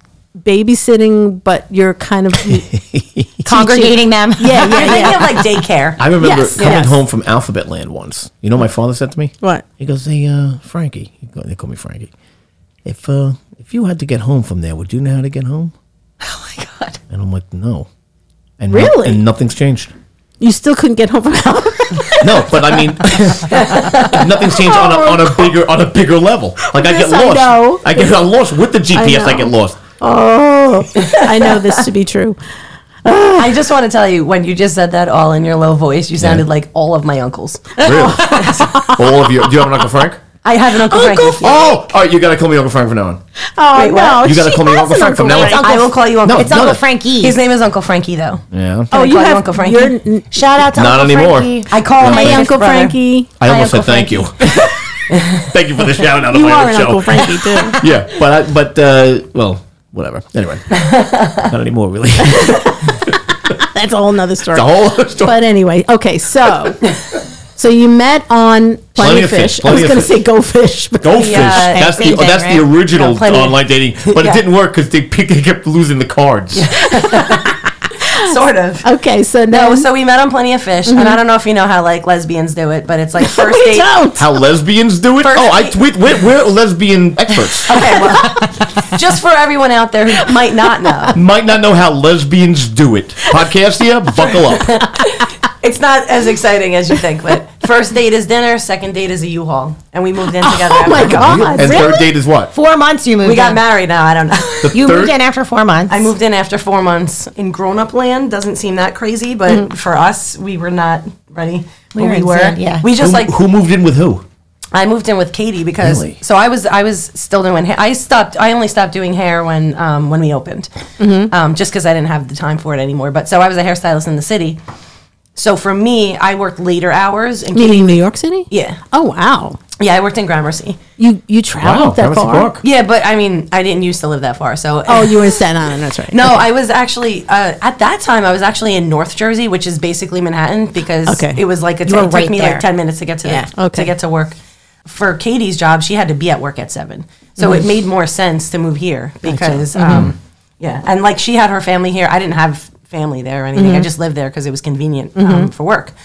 babysitting, but you're kind of Congregating them. Yeah, I yeah, think yeah. of like daycare. I remember Yes, coming yes. home from Alphabet Land once. You know, what my father said to me. What? He goes, "Hey, uh, Frankie." He go, they call me Frankie. If uh, if you had to get home from there, would you know how to get home? Oh my god. And I'm like, no. And no- Really? and nothing's changed. You still couldn't get home from Alphabet. No, but I mean, nothing's changed on a, on a bigger on a bigger level. Like I Yes, get I lost. know. I get lost with the G P S. I, know. get lost. Oh, I know this to be true. I just want to tell you, when you just said that all in your low voice, you sounded Yeah. like all of my uncles. Really? All of you. Do you have an Uncle Frank? I have an Uncle, Frank. Oh, all right. You got to call me Uncle Frank from now on. Oh Wait, what? no, You gotta she call me has Uncle an Frank from now on. It's Uncle- I will call you Uncle. No, It's no, Uncle no. Frankie. His name is Uncle Frankie, though. Yeah. Can I you call you have Uncle Frankie? you're- Shout out to Not Uncle anymore. Frankie. I call him my Hey, youngest Uncle brother. Frankie. I almost Uncle said thank you. Thank you for the shout out. You on are my an show. Uncle Frankie too. Yeah, but I, but uh, well, whatever. Anyway, not anymore. Really, it's That's a whole nother story. a whole other story. But anyway, okay, so so you met on Plenty, Plenty of of Fish. Fish, I was Plenty of going to Fish. say Go Fish. But Go fish. Yeah, That's the same thing, that's the right? original No, Plenty of- online dating, but Yeah. it didn't work because they, picked- they kept losing the cards. Sort of. okay, so No, now so we met on Plenty of Fish, and I don't know if you know how like lesbians do it, but it's like first we date. don't. How lesbians do it? First oh, I date- we, we're, we're lesbian experts. Okay, well, just for everyone out there who might not know, Might not know how lesbians do it. Podcast here, buckle up. it's not as exciting as you think. But first date is dinner, second date is a U-Haul, and we moved in together. Oh after my a couple God. And months. third date is what? Four months you moved. We got in. married now. I don't know. You third- moved in after four months. I moved in after four months in grown-up land. Doesn't seem that crazy, but for us, we were not ready. We when were we were. insane, yeah. We just Who, like who moved in with who? I moved in with Katie because Really? so I was I was still doing hair. I stopped. I only stopped doing hair when um, when we opened, um, just because I didn't have the time for it anymore. But so I was a hairstylist in the city. So for me, I worked later hours. And Katie, meaning New York City? yeah, Oh wow. yeah, I worked in Gramercy. You you traveled that Gramercy far? Park. Yeah, but I mean, I didn't used to live that far. So Oh, you were in Staten Island. That's right. no, I was actually uh, at that time. I was actually in North Jersey, which is basically Manhattan, because Okay. it was like a t- You were it took right me there. like ten minutes to get to Yeah. the, Okay. to get to work. For Katie's job, she had to be at work at seven, so it made more sense to move here because, um, yeah, and like she had her family here. I didn't have family there or anything. I just lived there because it was convenient um, for work.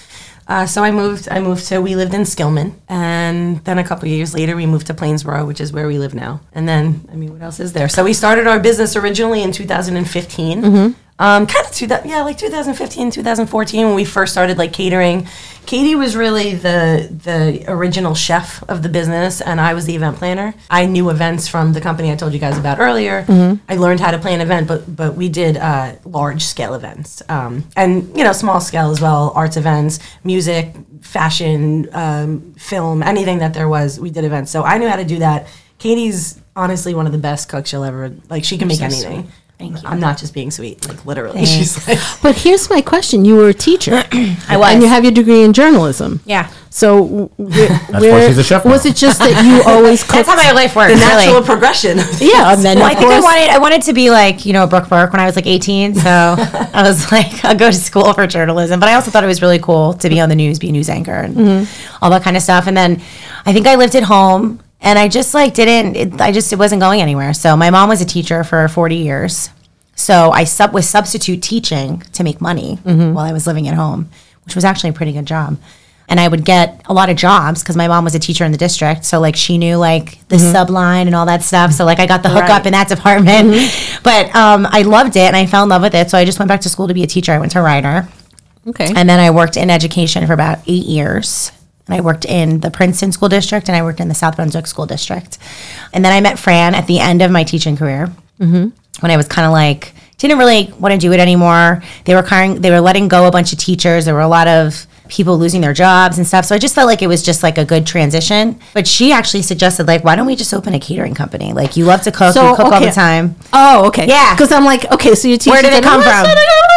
Uh, so I moved. I moved to. We lived in Skillman, and then a couple of years later, we moved to Plainsboro, which is where we live now. And then, I mean, what else is there? So we started our business originally in two thousand fifteen. Mm-hmm. Um, kind of two that, yeah, like two thousand fifteen, two thousand fourteen when we first started like catering. Katie was really the the original chef of the business, and I was the event planner. I knew events from the company I told you guys about earlier. Mm-hmm. I learned how to plan an event, but but we did uh, large scale events, um, and you know small scale as well, arts events, music, fashion, um, film, anything that there was, we did events. So I knew how to do that. Katie's honestly one of the best cooks you'll ever like. She can make so anything. Sweet. Thank you. I'm not just being sweet, like literally. She's like, but here's my question: you were a teacher, I was, and you have your degree in journalism. Yeah. So where, that's why she's a chef. Was it just that you always cooked? That's how my life works. The natural really. progression. Yeah, and then well, of I think course, I wanted I wanted to be like you know Brooke Burke when I was like eighteen. So I was like, I'll go to school for journalism. But I also thought it was really cool to be on the news, be a news anchor, and mm-hmm. all that kind of stuff. And then I think I lived at home. And I just like didn't, it, I just, it wasn't going anywhere. So my mom was a teacher for forty years. So I sub was substitute teaching to make money mm-hmm. while I was living at home, which was actually a pretty good job. And I would get a lot of jobs because my mom was a teacher in the district. So like she knew like the mm-hmm. subline and all that stuff. So like I got the hookup right. in that department. Mm-hmm. But um, I loved it and I fell in love with it. So I just went back to school to be a teacher. I went to Rider. Okay. And then I worked in education for about eight years. And I worked in the Princeton School District and I worked in the South Brunswick School District. And then I met Fran at the end of my teaching career mm-hmm. when I was kind of like, didn't really want to do it anymore. They were hiring, they were letting go a bunch of teachers. There were a lot of people losing their jobs and stuff. So I just felt like it was just like a good transition. But she actually suggested like, why don't we just open a catering company? Like you love to cook, so, you cook okay. all the time. Oh, okay. Yeah. Because I'm like, okay, so you're teaching. Where did it come from?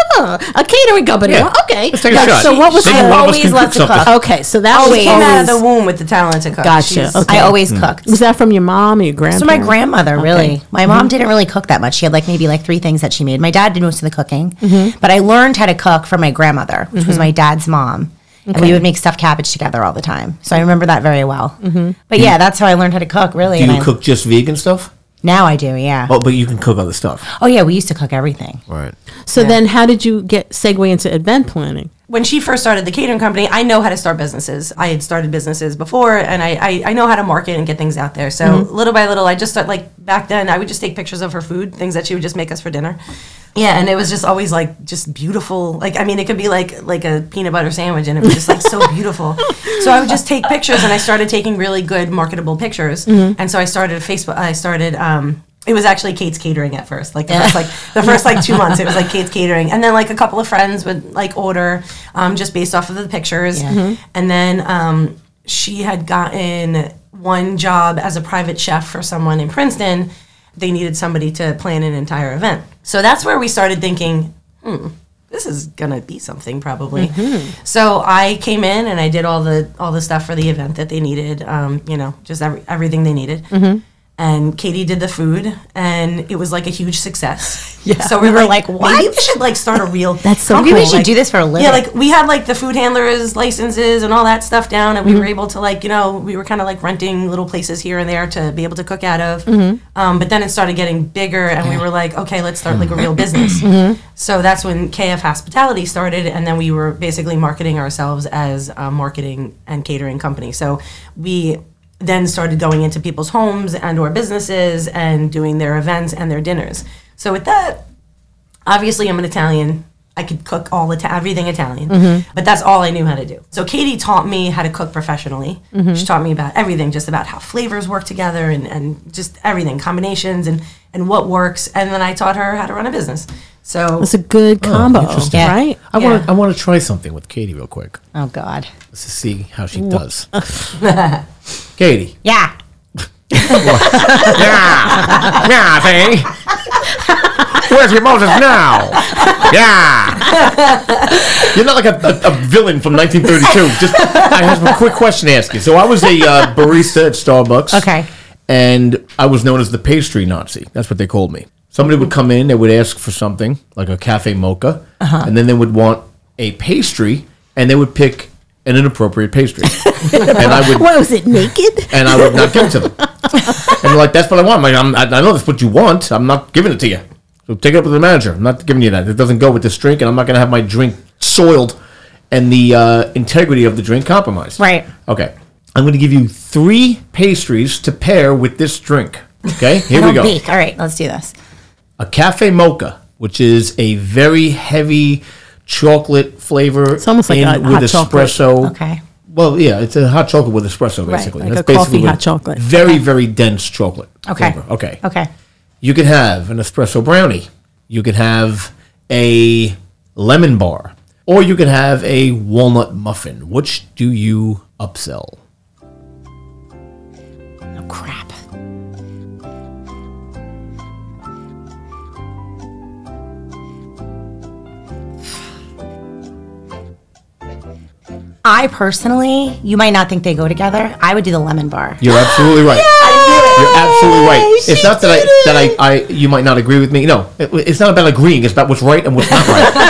A catering company. Yeah. Okay. Let's take a shot. So what was Maybe I one of us always can loved cook to cook. something. Okay, so that Always. was She came out of always, the womb with the talent to cook. Gotcha. She's- Okay. I always cooked. Was that from your mom or your grandparents? So my grandmother, really. Okay. My mom didn't really cook that much. She had like maybe like three things that she made. My dad did most of the cooking, mm-hmm. but I learned how to cook from my grandmother, which mm-hmm. was my dad's mom. Okay. And we would make stuffed cabbage together all the time. So I remember that very well. Mm-hmm. But yeah, that's how I learned how to cook, really. Do you and cook I, just vegan stuff? Now I do, yeah. Oh, but you can cook other stuff. Oh yeah, we used to cook everything. Right. So yeah. then how did you get segue into event planning? When she first started the catering company, I know how to start businesses. I had started businesses before, and I, I, I know how to market and get things out there. So mm-hmm. little by little, I just start, like, back then, I would just take pictures of her food, things that she would just make us for dinner. Yeah, and it was just always, like, just beautiful. Like, I mean, it could be, like, like a peanut butter sandwich, and it was just, like, so beautiful. So I would just take pictures, and I started taking really good marketable pictures. Mm-hmm. And so I started Facebook, I started... Um, It was actually Kate's Catering at first. Like the first like the first like two months, it was like Kate's Catering, and then like a couple of friends would like order um, just based off of the pictures. Yeah. Mm-hmm. And then um, she had gotten one job as a private chef for someone in Princeton. They needed somebody to plan an entire event, so that's where we started thinking, hmm, this is gonna be something probably. Mm-hmm. So I came in and I did all the all the stuff for the event that they needed. Um, you know, just every, everything they needed. Mm-hmm. And Katie did the food, and it was like a huge success. Yeah, so we, we were like, like, what? Maybe we should like start a real. That's so Maybe cool. we should like, do this for a living. Yeah, like we had like the food handlers licenses and all that stuff down, and we mm-hmm. were able to like you know we were kind of like renting little places here and there to be able to cook out of. Mm-hmm. Um, but then it started getting bigger, and we were like, okay, let's start like a real business. Mm-hmm. So that's when K F Hospitality started, and then we were basically marketing ourselves as a marketing and catering company. So we. Then started going into people's homes and or businesses and doing their events and their dinners. So with that, obviously I'm an Italian. I could cook all Ita- everything Italian, mm-hmm. but that's all I knew how to do. So Katie taught me how to cook professionally. Mm-hmm. She taught me about everything, just about how flavors work together and, and just everything, combinations and, and what works. And then I taught her how to run a business. So it's a good combo, oh, interesting. Yeah. right? I Yeah. want to I want to try something with Katie real quick. Oh God. Let's just see how she does. Katie. Yeah. Yeah. Yeah, thing. Where's your Moses now? Yeah. You're not like a, a, a villain from nineteen thirty-two. Just, I have a quick question to ask you. So I was a uh, barista at Starbucks. Okay. And I was known as the pastry Nazi. That's what they called me. Somebody would come in, they would ask for something, like a cafe mocha, uh-huh. and then they would want a pastry, and they would pick an inappropriate pastry. And I would, what was it, naked? And I would not give it to them. And they're like, that's what I want. I'm like, I'm, I know that's what you want. I'm not giving it to you. So take it up with the manager. I'm not giving you that. It doesn't go with this drink, and I'm not going to have my drink soiled and the uh, integrity of the drink compromised. Right. Okay. I'm going to give you three pastries to pair with this drink. Okay, here I we don't go. bake. All right, let's do this. A cafe mocha, which is a very heavy chocolate flavor. It's almost like in, a with hot chocolate. espresso. Okay. Well, yeah, it's a hot chocolate with espresso, Right, basically. like That's a coffee basically what hot it- chocolate. Very, Okay. very dense chocolate. Okay. flavor. Okay. Okay. You can have an espresso brownie. You can have a lemon bar. Or you can have a walnut muffin. Which do you upsell? Oh, crap. I personally, you might not think they go together. I would do the lemon bar. You're absolutely right. You're absolutely right. It's not that I that I, I you might not agree with me. No, it, it's not about agreeing. It's about what's right and what's not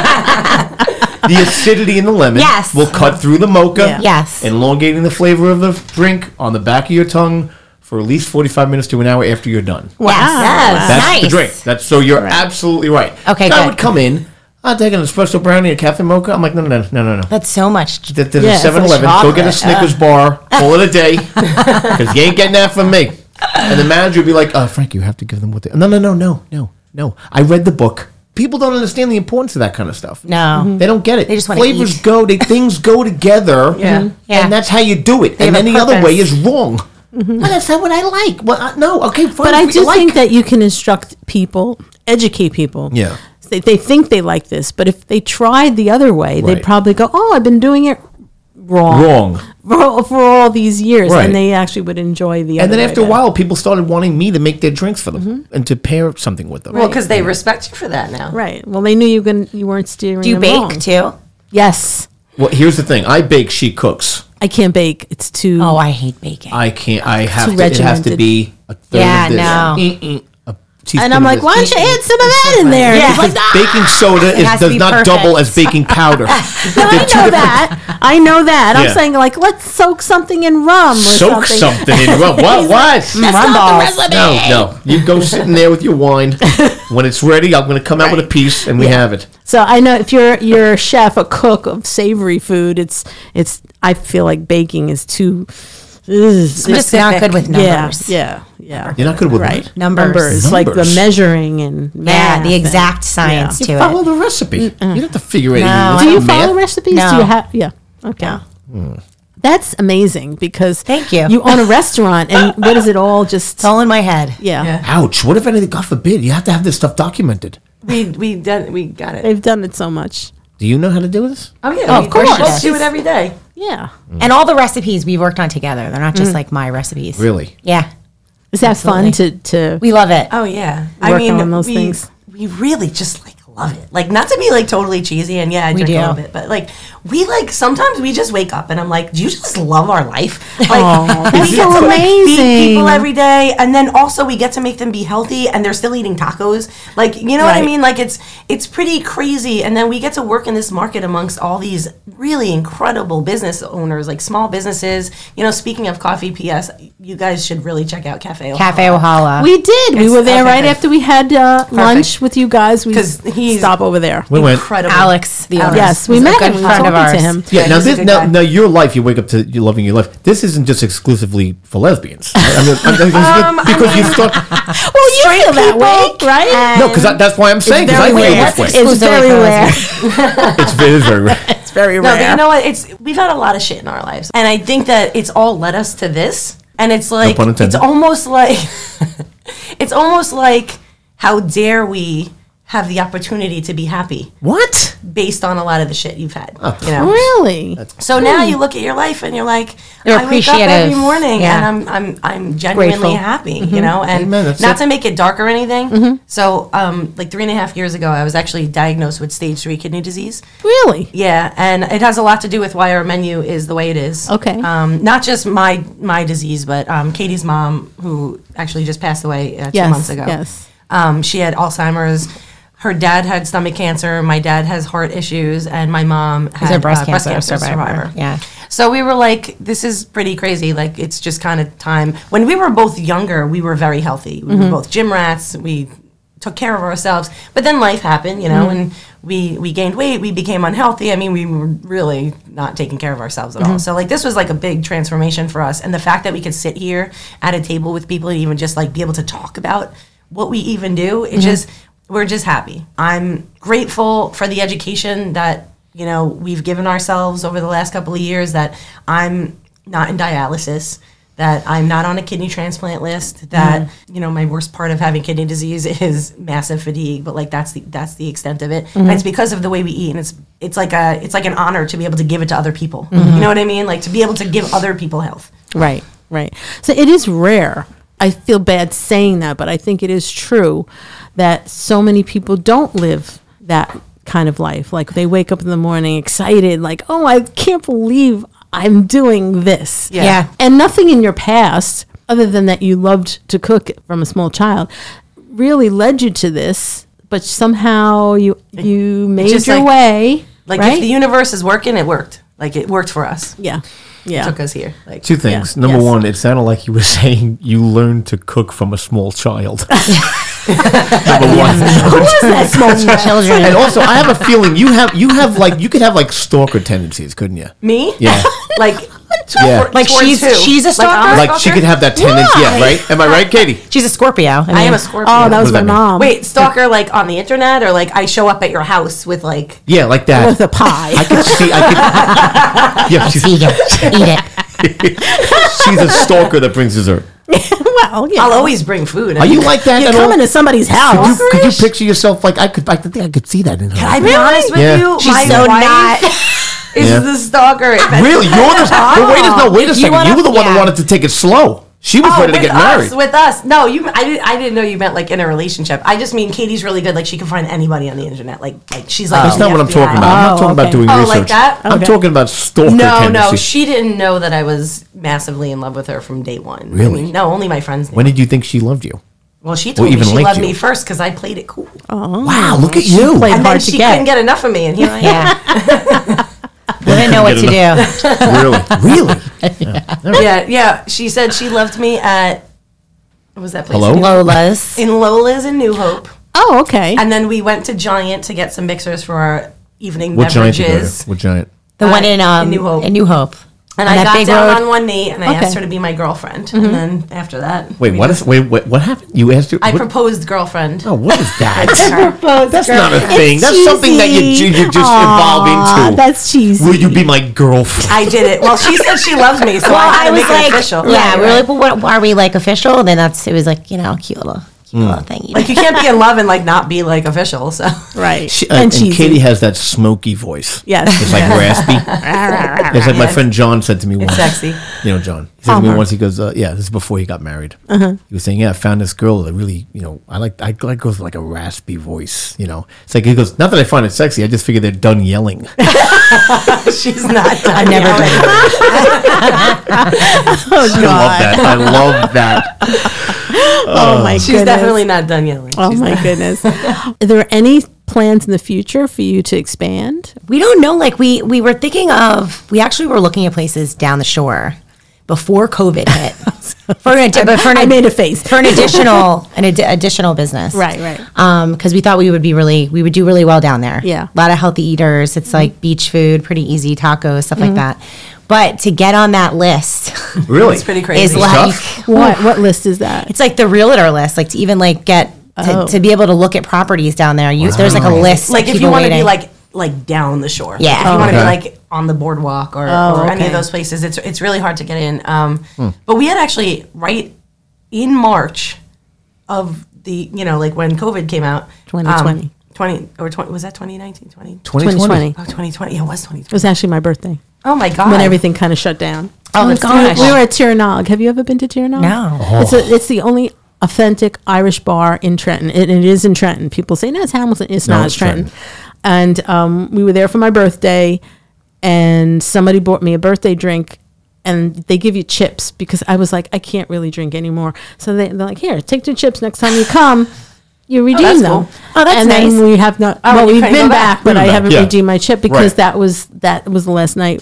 right. The acidity in the lemon Yes. will cut through the mocha, Yeah. Yes. elongating the flavor of the drink on the back of your tongue for at least forty-five minutes to an hour after you're done. Yes. yes. That's Nice. the drink. That's so you're absolutely right. Okay, I good. would come in. I'll take an espresso brownie, a cafe mocha. I'm like, no, no, no, no, no, no. That's so much. Th- There's Yeah, a it's like seven eleven. Go get a chocolate. Snickers bar. Call it a day. Because you ain't getting that from me. And the manager would be like, uh, Frank, you have to give them what they... No, no, no, no, no, no. I read the book. People don't understand the importance of that kind of stuff. No. They don't get it. They just wanna Flavors eat. go, they, things go together. Yeah. Yeah. And that's how you do it. They and have a any other way purpose. is wrong. Well, that's not what I like. Well, uh, no, okay, fine. But I what you do like. think that you can instruct people, educate people. Yeah. They, they think they like this, but if they tried the other way, Right. they'd probably go, "Oh, I've been doing it wrong, Wrong. for, for all these years," Right. and they actually would enjoy the. And other then way after a better. while, people started wanting me to make their drinks for them and to pair something with them. Well, because they respect you for that now. right? Well, they knew you gonna, you weren't steering. Do you them bake wrong. too? Yes, Well, here's the thing. I bake, she cooks. I can't bake. It's too. Oh, I hate baking. I can't. I have Too to. It has to regimented. be a third Yeah, of this. no. Mm-mm, a teaspoon and I'm of like, this. why don't you add some of that in there? Yeah. He's like, Because baking soda is, has to does be not perfect. double as baking powder. No, I know that. I know that. I'm Yeah. saying like, let's soak something in rum. Or Soak something. something in rum. What? What? Rum balls. No, no. You go sitting there with your wine. When it's ready, I'm going to come out with a piece, and we have it. So I know if you're you're a chef, a cook of savory food, it's it's. I feel like baking is too. ugh, I'm just not good with yeah, numbers. yeah, yeah. You're not good with Right, what? Numbers. like the Numbers. measuring and Yeah, math the and- exact science You to follow it. the recipe. You don't have to figure anything. No. It's Do not you math. follow recipes? No. Do you have? Yeah. Okay. No. Hmm. That's amazing because Thank you. You own a restaurant, and what is it all just? It's all in my head. yeah. Yeah. Ouch. What if anything, God forbid, you have to have this stuff documented. We we done we got it. They've done it so much. Do you know how to do this? Oh yeah, Oh, we of course. both do it every day. Yeah. And all the recipes we worked on together. They're not just like my recipes. Really? Yeah. Is that fun to to? We love it. Oh yeah, Work on those we, things. We really just like love it. Like not to be like totally cheesy, and yeah, I We drink do. a little bit, but like we like sometimes we just wake up and I'm like, do you just love our life? Like Aw, that's we so get to like feed amazing. people every day, and then also we get to make them be healthy, and they're still eating tacos. Like you know what I Right. mean? Like it's it's pretty crazy, and then we get to work in this market amongst all these really incredible business owners, like small businesses. You know, speaking of coffee, P S you guys should really check out Cafe Ohala. Cafe Ohala. We did. We It's- were there okay, right good. after we had uh, lunch with you guys. We 'Cause he's- stop over there. We went. Incredible. Alex, the owner. Yes, we He's a met good him. We were friend of talking to ours. him. Yeah, Yeah, now he's a this good now, guy. now your life, you wake up to you loving your life. This isn't just exclusively for lesbians. I mean, I- Um, I because you mean- thought Well, you Straight feel that way, people right? no, because that's why I'm saying because I very feel rare. this way. It's Exclusively very for rare. It's very, very rare. It's very No, but rare. you know what? It's we've had a lot of shit in our lives, and I think that it's all led us to this. And it's like pun intended. it's almost like it's almost like how dare we have the opportunity to be happy What? based on a lot of the shit you've had. Oh, You know. Really? So now you look at your life and you're like, You're I wake up every appreciative. morning Yeah. and I'm I'm I'm genuinely Grateful. happy, you know. And Amen, that's not it. to make it dark or anything. So um, like three and a half years ago, I was actually diagnosed with stage three kidney disease. Really? Yeah, and it has a lot to do with why our menu is the way it is. Okay. Um, not just my my disease, but um, Katie's mom, who actually just passed away uh, two Yes, months ago. yes. Um, she had Alzheimer's. Her dad had stomach cancer. My dad has heart issues, and my mom had He's a breast uh, cancer survivor. Yeah. So we were like, this is pretty crazy. Like, it's just kind of time. When we were both younger, we were very healthy. We Mm-hmm. were both gym rats. We took care of ourselves. But then life happened, you know, mm-hmm. and we we gained weight, we became unhealthy. I mean, we were really not taking care of ourselves at mm-hmm. all. So like this was like a big transformation for us. And the fact that we could sit here at a table with people and even just like be able to talk about what we even do, it mm-hmm. just we're just happy. I'm grateful for the education that, you know, we've given ourselves over the last couple of years, that I'm not in dialysis, that I'm not on a kidney transplant list, that, mm-hmm. you know, my worst part of having kidney disease is massive fatigue, but like that's the that's the extent of it. Mm-hmm. And it's because of the way we eat, and it's it's like a it's like an honor to be able to give it to other people. Mm-hmm. You know what I mean? Like to be able to give other people health. Right, right. So it is rare. I feel bad saying that, but I think it is true that so many people don't live that kind of life. Like they wake up in the morning excited, like, oh, I can't believe I'm doing this. Yeah. yeah. And nothing in your past, other than that you loved to cook from a small child, really led you to this, but somehow you you made your like, way. Like right? if the universe is working, it worked. Like it worked for us. Yeah. Yeah. It took us here. Like two things. Yeah. Number Yes. one, it sounded like you were saying you learned to cook from a small child. Number one. Who is that small child? Children. And also, I have a feeling you have you have like you could have like stalker tendencies, couldn't you? me? Yeah. like Yeah. Like towards she's who? she's a Like, stalker. I'm a Like she stalker? could have that tendency, yeah, right? Am I right, Katie? She's a Scorpio. I, mean, I am a Scorpio. Oh, that was What my does that mean? mom. Wait, stalker like on the internet, or like I show up at your house with like Yeah, like that. With a pie. I could see. I could. Yeah, she's, vegan. Eat it. she's a stalker that brings dessert. Well, yeah. I'll always bring food. Are you like that? You at come all? into somebody's house. Could you, could you picture yourself like I could? I think I could see that in her. Can I be honest with Yeah. you? She's My so wife not. is Yeah. the stalker. Really, you're the. But wait, a- no, wait a You second. wanna- You were the one yeah. that wanted to take it slow. She was Oh, ready to with get us, married. with us. No, you. I didn't. I didn't know you meant like in a relationship. I just mean Katie's really good. Like she can find anybody on the internet. Like like she's like. That's the not what I'm F B I. talking about. I'm not Oh, talking about okay. doing Oh, research. like that? I'm Okay. talking about stalker No, no, tendencies. she didn't know that I was massively in love with her from day one. I Really? mean, no, only my friends knew. When did you think she loved you? well, she told me even she liked loved you? me first because I played it cool. Wow, look at you. played- and then hard to she get. couldn't get enough of me, and here I am. Yeah. Women know what to do. Really, really. yeah, yeah. She said she loved me at what was that place? Hello? In New- Lola's. In Lola's in New Hope, Oh, okay. and then we went to Giant to get some mixers for our evening What giant you go beverages. to? What giant? The Uh, one in um in New Hope. In New Hope. And On I that got big down road. on one knee and I Okay. asked her to be my girlfriend. And then after that, Wait, we what just- is? Wait, what? What happened? You asked her. I what- proposed girlfriend. Oh, what is that? Proposed That's girl. not a thing. It's That's something that you cheesy. you just Aw, evolve into. That's cheesy. Will you be my girlfriend? I did it. Well, she said she loves me, so Well, I had I to was make like, it official. yeah, Right, we were right. like, well, what, are we like official? And then that's it was like, you know, cute little, cute little thing. Like you can't be in love and like not be like official. So Right. She, uh, and and cheesy. Katie has that smoky voice. Yes. It's like raspy. It's like my Yes. friend John said to me once. sexy. You know, John. He said to me Palmer. once. He goes, uh, "Yeah, this is before he got married." Uh-huh. He was saying, "Yeah, I found this girl that really, you know, I like. I like girls with like a raspy voice. You know, it's like he goes, not that I find it sexy. I just figure they're done yelling." she's not. Done I've never yet. done it. Oh, I love that. I love that. Oh, my She's goodness. definitely not done yelling. Oh, She's my not. goodness. Are there any plans in the future for you to expand? We don't know. Like we we were thinking of. We actually were looking at places down the shore before COVID hit. for an, addi- but for an, I made a face. for an additional an ad- additional business. Right, right. Um, because we thought we would be really we would do really well down there. Yeah. A lot of healthy eaters. It's like beach food, pretty easy tacos, stuff like that. But to get on that list Really? It's pretty crazy. is like tough? What what list is that? it's like the realtor list. Like to even like get to, Oh. to be able to look at properties down there. You, There's like a list. like of if you people want to be waiting. like like down the shore. Yeah. Like, if you want to Okay. be like on the boardwalk or, Oh, or any okay. of those places, it's it's really hard to get in. Um, But we had actually right in March of the you know like when COVID came out, twenty twenty. um, twenty or twenty was that twenty nineteen, twenty twenty twenty twenty. twenty. Oh, twenty twenty. Yeah, it was twenty It twenty. was actually my birthday Oh my god. when everything kind of shut down. oh that's gosh. We were at Tirnanog. Have you ever been to Tirnanog? No. It's a, it's the only authentic Irish bar in Trenton. It, it is in Trenton. People say, no, it's Hamilton. It's No, not. it's It's Trenton. And um, we were there for my birthday, and somebody bought me a birthday drink, and they give you chips because I was like, I can't really drink anymore. So they, they're like, here, take the chips next time you come. You redeem that's them. cool. Oh, that's and then nice. we have not. Oh, well, you we've couldn't been go back. back, but Been I back, haven't yeah. redeemed my chip because Right. that was that was the last night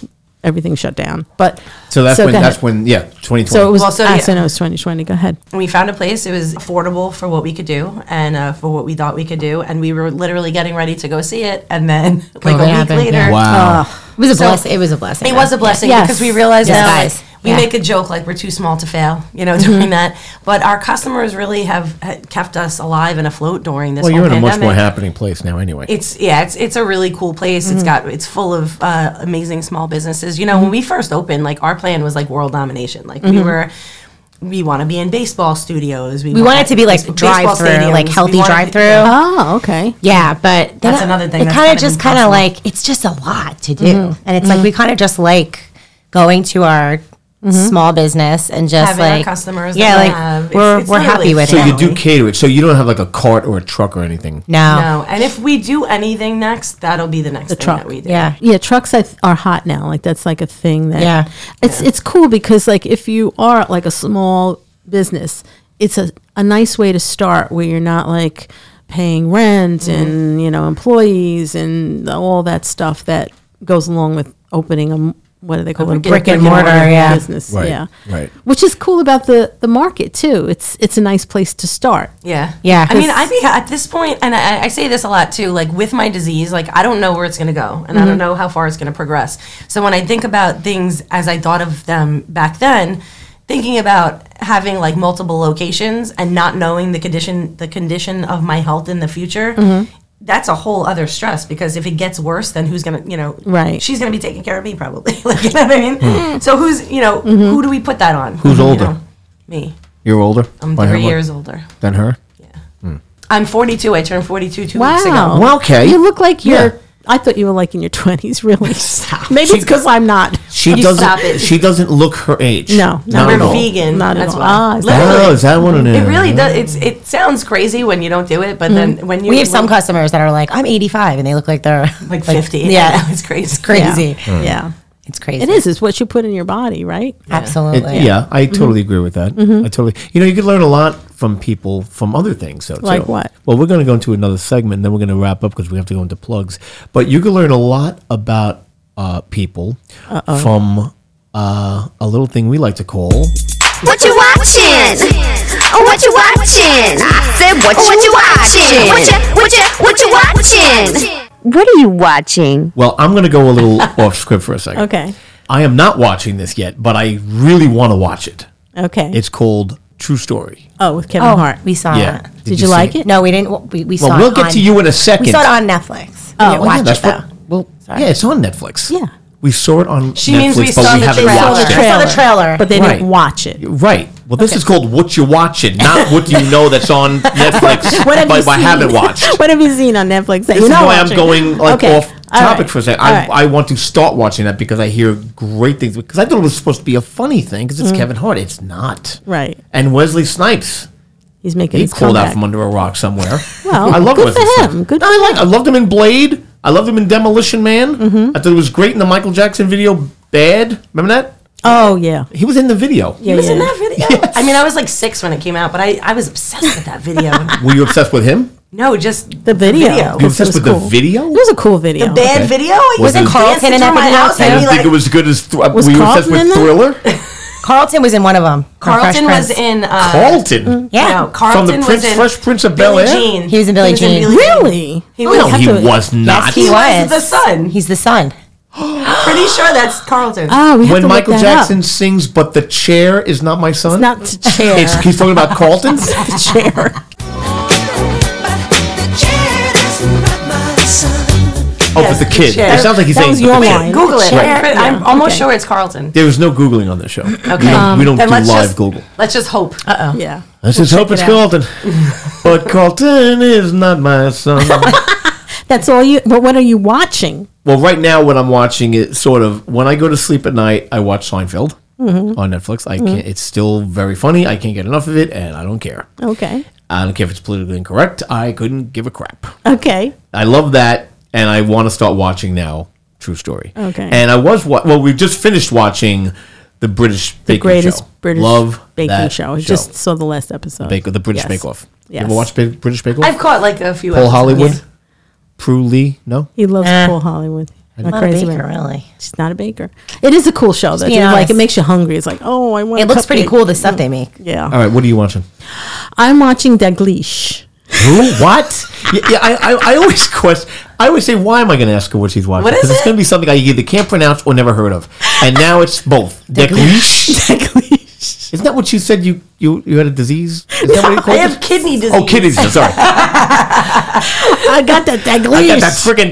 everything shut down. But So that's so when go that's ahead. when yeah, twenty twenty. So it was. Well, so, ah, yeah. so no, it was twenty twenty. Go ahead. We found a place. It was affordable for what we could do and uh, for what we thought we could do. And we were literally getting ready to go see it. And then, like a COVID week happened, later, yeah. Wow. It was a So- blessing. It was a blessing. it was a blessing Yes. because we realized Yes, now guys. like, we Yeah. make a joke like we're too small to fail, you know, during that. But our customers really have had kept us alive and afloat during this Well, whole you're in a much pandemic. more happening place now, anyway. It's yeah, it's it's a really cool place. It's got it's full of uh, amazing small businesses. You know, when we first opened, like our plan was like world domination. Like we were, we want to be in baseball studios. We want it to be like baseball drive-through, stadiums. like We healthy wanted- drive-through. yeah. Oh, okay. Yeah, but That's then another thing It that's kind kind of of just kind of impossible. like it's just a lot to do, and it's like we kind of just like going to our small business and just Having our like customers Yeah, that we like have. It's- we're it's we're literally happy with so it. you do cater it. So you don't have like a cart or a truck or anything. No, No, and if we do anything next, that'll be the next The thing truck. that we do. yeah, Yeah, trucks I th- are hot now. Like that's like a thing that. Yeah. It's it's cool because like if you are like a small business, it's a, a nice way to start where you're not like paying rent and you know employees and all that stuff that goes along with opening a m- what do they call it, a brick brick and and mortar mortar, yeah. business. Right, Yeah, right. Which is cool about the the market too. It's it's a nice place to start. Yeah. Yeah. I mean, I'd be at this point, and I, I say this a lot too, like with my disease, like I don't know where it's going to go and I don't know how far it's going to progress. So when I think about things as I thought of them back then, thinking about having like multiple locations and not knowing the condition, the condition of my health in the future, that's a whole other stress because if it gets worse, then who's going to, you know, Right. she's going to be taking care of me probably. Like, you know what I mean? So who's, you know, who do we put that on? Who's You older? know, me. You're older. I'm by how three much? years older. than her. I'm forty-two. I turned forty-two two weeks ago. Wow. Well, okay. You look like you're. Yeah. I thought you were like in your twenties. Really? Maybe it's because I'm not. She You doesn't. stop it. She doesn't look her age. No, no, not We're at all. vegan. Not at that's all. why. Ah, is that- Literally. Oh, is that what it is? It really does. It's it sounds crazy when you don't do it, but then when you we have some when- customers that are like, I'm eighty-five, and they look like they're like fifty. Yeah, it's crazy. it's crazy. Yeah. yeah. It's crazy. It is. It's what you put in your body, right? It- Absolutely. yeah, I totally agree with that. I totally. You know, you can learn a lot from people from other things. So, Like too. what? Well, we're going to go into another segment, and then we're going to wrap up because we have to go into plugs. But you can learn a lot about uh, people from uh, a little thing we like to call. What you watching? Oh, what you watching? I said, what, what you watching? What you, what you, what you watching? What are you watching? Well, I'm going to go a little off script for a second. Okay. I am not watching this yet, but I really want to watch it. Okay. It's called True Story. oh, with Kevin Oh, Hart. we saw Yeah. that. Did you you like see it? No, we didn't. We, we saw Well, it we'll get on- to you in a second. We saw it on Netflix. Oh, we didn't well, watch yeah, it that's though. what. Well, yeah, it's on Netflix. Yeah. We saw it on She Netflix, means we but saw we the haven't trailer. watched I it. saw the trailer. But they Right. didn't watch it. Right. Well, this is called What You Watching, not What Do You Know That's on Netflix, What have but you I seen? haven't watched. What have you seen on Netflix that This you're is not why watching? I'm going like Okay. off All topic right. for a second. All I, right. I want to start watching that because I hear great things. Because I thought it was supposed to be a funny thing because it's Kevin Hart. It's not. Right. And Wesley Snipes. He's making He his pulled out comeback. from under a rock somewhere. Well, I love good Wesley for Snipes. him. Good No, for I like. I loved him in Blade. I loved him in Demolition Man. I thought it was great in the Michael Jackson video. Bad. Remember that? Oh, yeah. He was in the video. Yeah, He was in yeah. that video. I mean, I was like six when it came out, but I, I was obsessed with that video. Were you obsessed with him? No, just The video. video. You It was obsessed with cool. the video? It was a cool video. The bad Okay. video. Was Wasn't it- Carlton in that video, house, too? I I'd didn't be think like, it was good as. Th- Was were you obsessed Carlton with in that? Thriller? Carlton was in one of them. from Fresh Carlton was Prince. in uh, Carlton. Yeah. No, Carlton From the was Prince, in Fresh Prince of Billie Bel-Air? Jean. He was in Billie Jean. Billie Really? He Oh, was, No, have he to- was not. Yes, he he was was. the son. He's the son. Pretty sure that's Carlton. Oh, we have When to look Michael that Jackson up. sings, but the chair is not my son. It's not the chair. It's, he's talking about Carlton. the chair. Oh, Yes, but the kid. chair. It sounds like he's That saying. was but your the kid. line. Google it. Chair. But I'm Yeah, almost okay. sure it's Carlton. There was no Googling on this show. Okay. We don't, Um, we don't then do let's live just, Google. Let's just hope. Uh oh. Yeah. Let's just hope check it's it out. Carlton. But Carlton is not my son. That's all you. But what are you watching? Well, right now, what I'm watching is sort of when I go to sleep at night, I watch Seinfeld Mm-hmm. on Netflix. I can't, it's still very funny. I can't get enough of it, and I don't care. Okay. I don't care if it's politically incorrect. I couldn't give a crap. Okay. I love that, and I want to start watching now. True Story. Okay. And I was wa- well. We just finished watching the British The Baking greatest Show. British Love baking that show. I just saw the last episode. Bake, the British Yes. Bake Off. You Yes. ever watched Ba- British Bake Off? I've caught like a few. Paul episodes. Hollywood, Yeah. Prue Lee. No, He loves Eh. Paul Hollywood. I'm Not a crazy baker, about it. really. She's not a baker. It is a cool show though. being dude. Like honest. it makes you hungry. It's like, oh, I want. It a looks pretty cupcake. cool, the stuff they make. Yeah. All right, what are you watching? I'm watching Daglish. Who? What? yeah, yeah I, I, I always question. I always say, why am I going to ask her what she's watching? What is Because it's it? going to be something I either can't pronounce or never heard of. And now it's both. Daglish. Daglish. Isn't that what you said? You you, you had a disease? Is that what you I called have it? kidney disease. Oh, kidney disease. Sorry. I got that Daglish. I got that freaking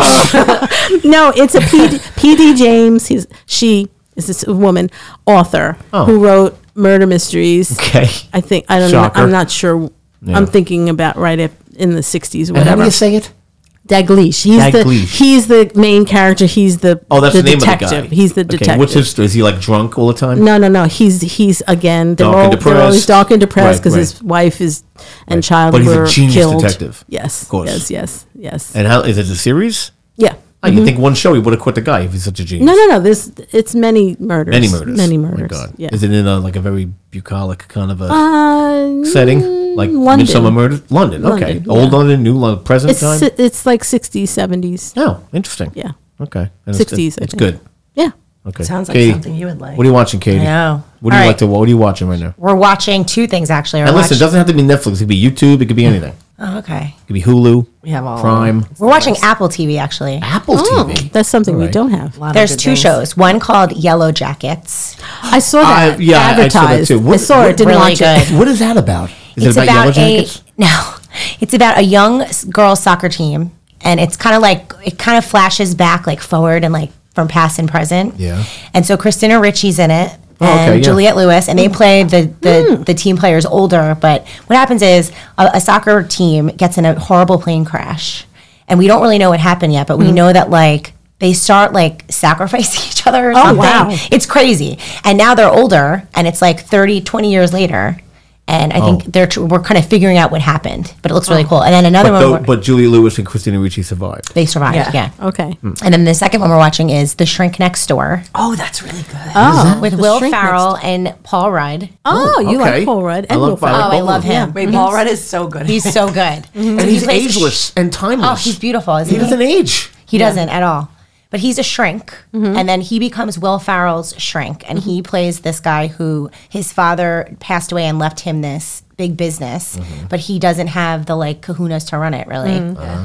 Daglish. No, it's a P D, P D James. He's she is this woman author Oh. who wrote murder mysteries. Okay. I think I don't know. Shocker. I'm not sure. Yeah. I'm thinking about right up in the sixties or And how do whatever. you say it? Daglish. He's the Daglish. he's the main character. He's the Oh, that's the, name detective. of the guy. He's the Okay, detective. what's his story? Is he like drunk all the time? No, no, no. He's he's again. They're, Dark all, and they're always depressed. dark and depressed Right, because right. his wife is and Right. child But he's a were genius killed. detective. Yes, Of course. yes, yes, yes. And how is it a series? Yeah. Oh, you think one show he would have quit the guy if he's such a genius? No, no, no. This it's many murders. Many murders. Many Oh my murders. God. Yeah. Is it in a, like a very bucolic kind of a Uh, setting? Like London. Midsummer Murders? London. Okay. London, Old yeah. London, New London, present It's time? si- it's like sixties, seventies. Oh, interesting. Yeah. Okay. And it's- sixties, I It's think. good. Yeah. Okay. Sounds like Katie, something you would like. What are you watching, Katie? I know. What do you All like right. to What are you watching right now? We're watching two things, actually. We're And listen, it watch- doesn't have to be Netflix. It could be YouTube. It could be anything. Oh, okay. It could be Hulu, We have all Prime, We're watching Apple T V, actually. Apple Oh, T V. that's something All we right. don't have. A lot of There's good two things. shows. One called Yellow Jackets. I saw that I- yeah, I saw that advertised. too. I What- saw what- it. Didn't really watch it. good. What is that about? Is It's it about, Yellow a Jackets? no. It's about a young s- girls soccer team, and it's kind of like it kind of flashes back, like forward and like from past and present. Yeah. And so Christina Ricci's in it. Oh, And okay, yeah. Juliette Lewis, and they play the the, the team players older. But what happens is a, a soccer team gets in a horrible plane crash, and we don't really know what happened yet. But we know that like they start like sacrificing each other or Oh, something. wow. It's crazy. And now they're older, and it's like thirty, twenty years later. And I think Oh. they're tr- we're kind of figuring out what happened, but it looks really cool. And then another But, one, tho- where- but Julia Lewis and Christina Ricci survived. they survived. Yeah. Yeah. Okay. Hmm. And then the second one we're watching is The Shrink Next Door Oh, that's really good. Oh, with The Will Shrink Farrell Next- and Paul Rudd. Oh, you okay. like Paul Rudd I and love Will Paul- Ferrell. Oh, I both love of them. him. Wait, Paul Rudd is so good. He's so good. And he's plays a sh- ageless and timeless. Oh, he's beautiful, isn't He he? doesn't age. He doesn't at all. But he's a shrink, and then he becomes Will Farrell's shrink, and he plays this guy who his father passed away and left him this big business, but he doesn't have the like kahunas to run it really.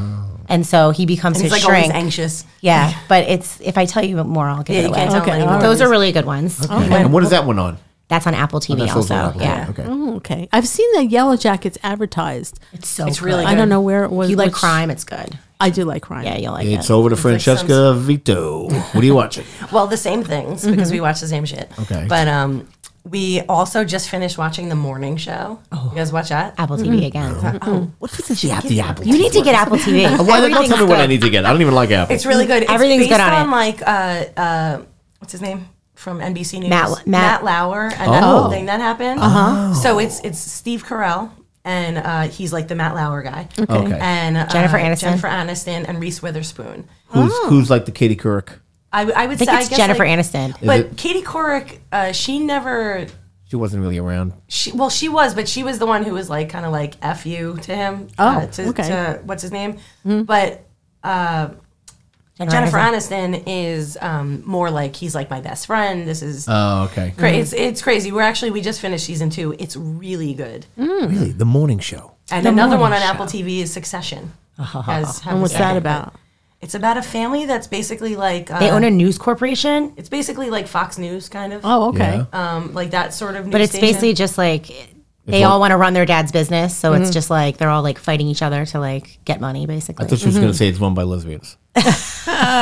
And so he becomes And he's his like always shrink. anxious. Yeah, but it's if I tell you more, I'll give Yeah, it you away. can't tell Okay, him all anymore. right. Those are really good ones. Okay. And what is that one on? That's on Apple T V That's also. on Apple. Yeah, Okay. Oh, okay. I've seen the Yellow Jackets advertised. it's so. It's good. really I don't know where it was. If you like which- crime, it's good. I do like crime. Yeah, you'll like It's it. over to like Francesca Vito. What are you watching? Well, the same things because we watch the same shit. Okay. But um, we also just finished watching the morning show. You guys watch that? Apple T V again. Oh, What's with this app? The Apple. You need to get Apple T V. Why, don't Everything's tell me what I good. need to get. I don't even like Apple. it's really good. It's Everything's based good on it. like uh, uh, what's his name from N B C News? Matt- Matt- Lauer and that Oh. whole thing that happened. Uh-huh. So it's it's Steve Carell. And uh, he's like the Matt Lauer guy. Okay. And uh, Jennifer Aniston. Jennifer Aniston and Reese Witherspoon. Who's who's like the Katie Couric? I, w- I would I think say it's I guess Jennifer like, Aniston. Is But it- Katie Couric, uh, she never. She wasn't really around. She, well, she was, but she was the one who was like kind of like "f you" to him. Oh, uh, to, okay. to what's his name? But uh, Jennifer Aniston is um, more like he's like my best friend. This is Oh, okay. cra- it's it's crazy. We're actually we just finished season two. It's really good. Really, the morning show. And another one on Apple T V is Succession. Has- And what's has- that about? It's about a family that's basically like uh, They own a news corporation, It's basically like Fox News, kind of. Oh, okay. Yeah. Um, like that sort of. News but it's station. basically just like they what- all want to run their dad's business, so it's just like they're all like fighting each other to like get money, basically. I thought she was going to say it's run by lesbians. Oh, there's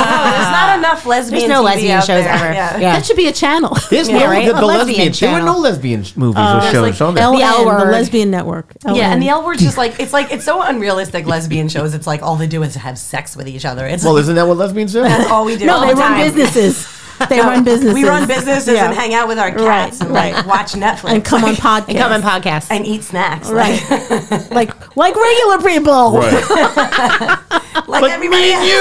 not enough lesbian. There's no T V lesbian out shows there. ever. Yeah. Yeah. That should be a channel. There's Yeah, no right? the, A the lesbian lesbian. There were channel. no lesbian sh- movies or shows like on there. L N, The L the Word. Lesbian Network. Yeah, L N. and the L Word's just like it's like it's so unrealistic. Lesbian shows. It's like all they do is have sex with each other. It's Well, like, isn't that what lesbians do? that's all we do. No, all they the run time. businesses. They run businesses. We run businesses Yeah. and hang out with our cats Right, and like right. watch Netflix and come on like, podcasts. and come on podcasts. and eat snacks. Right. Like, like like regular people. Right. like Like everybody me and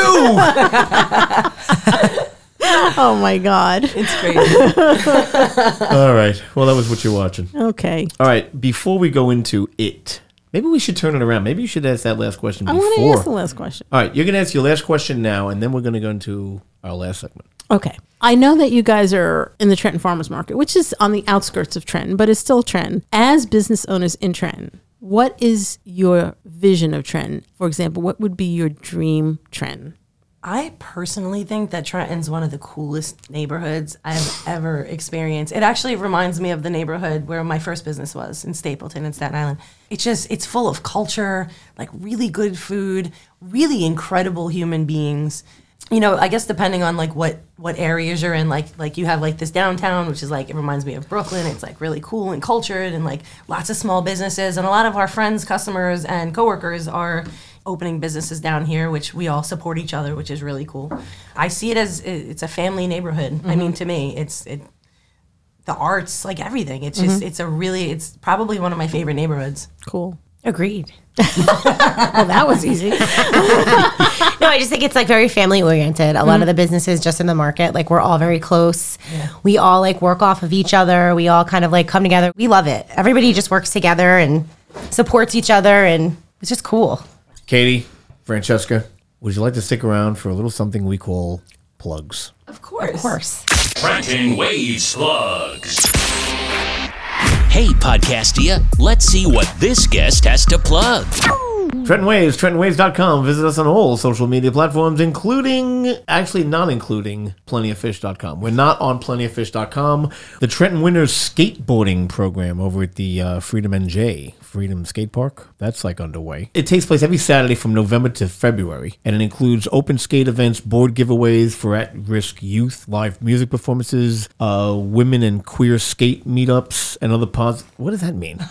else. you. Oh my God. It's crazy. All right. Well, that was what you're watching. Okay. All right. Before we go into it, Maybe we should turn it around. Maybe you should ask that last question I before. want to ask the last question. All right, you're going to ask your last question now, and then we're going to go into our last segment. Okay. I know that you guys are in the Trenton Farmers Market, which is on the outskirts of Trenton, but it's still Trenton. As business owners in Trenton, what is your vision of Trenton? For example, what would be your dream Trenton? I personally think that Trenton's one of the coolest neighborhoods I've ever experienced. It actually reminds me of the neighborhood where my first business was in Stapleton in Staten Island. It's just, it's full of culture, like really good food, really incredible human beings. You know, I guess depending on like what, what areas you're in, like like you have like this downtown, which is like, it reminds me of Brooklyn. It's like really cool and cultured and like lots of small businesses. And a lot of our friends, customers, and coworkers are opening businesses down here, which we all support each other, which is really cool. I see it as it's a family neighborhood. Mm-hmm. I mean, to me, it's it, the arts, like everything. It's just, mm-hmm. it's a really, it's probably one of my favorite neighborhoods. Cool. Agreed. Well, that was easy. No, I just think it's like very family oriented. A mm-hmm. lot of the businesses just in the market, like we're all very close. Yeah. We all like work off of each other. We all kind of like come together. We love it. Everybody just works together and supports each other, and it's just cool. Katie, Francesca, would you like to stick around for a little something we call plugs? Of course. Of course. Trenton Waves Plugs. Hey, Podcastia, let's see what this guest has to plug. Trenton Waves, Trenton Waves dot com. Visit us on all social media platforms, including, actually not including, Plenty of Fish dot com. We're not on Plenty of Fish dot com. The Trenton Winners skateboarding program over at the uh, Freedom N J, Freedom Skate Park, that's like underway. It takes place every Saturday from November to February, and it includes open skate events, board giveaways for at-risk youth, live music performances, uh, women and queer skate meetups, and other pos- What does that mean?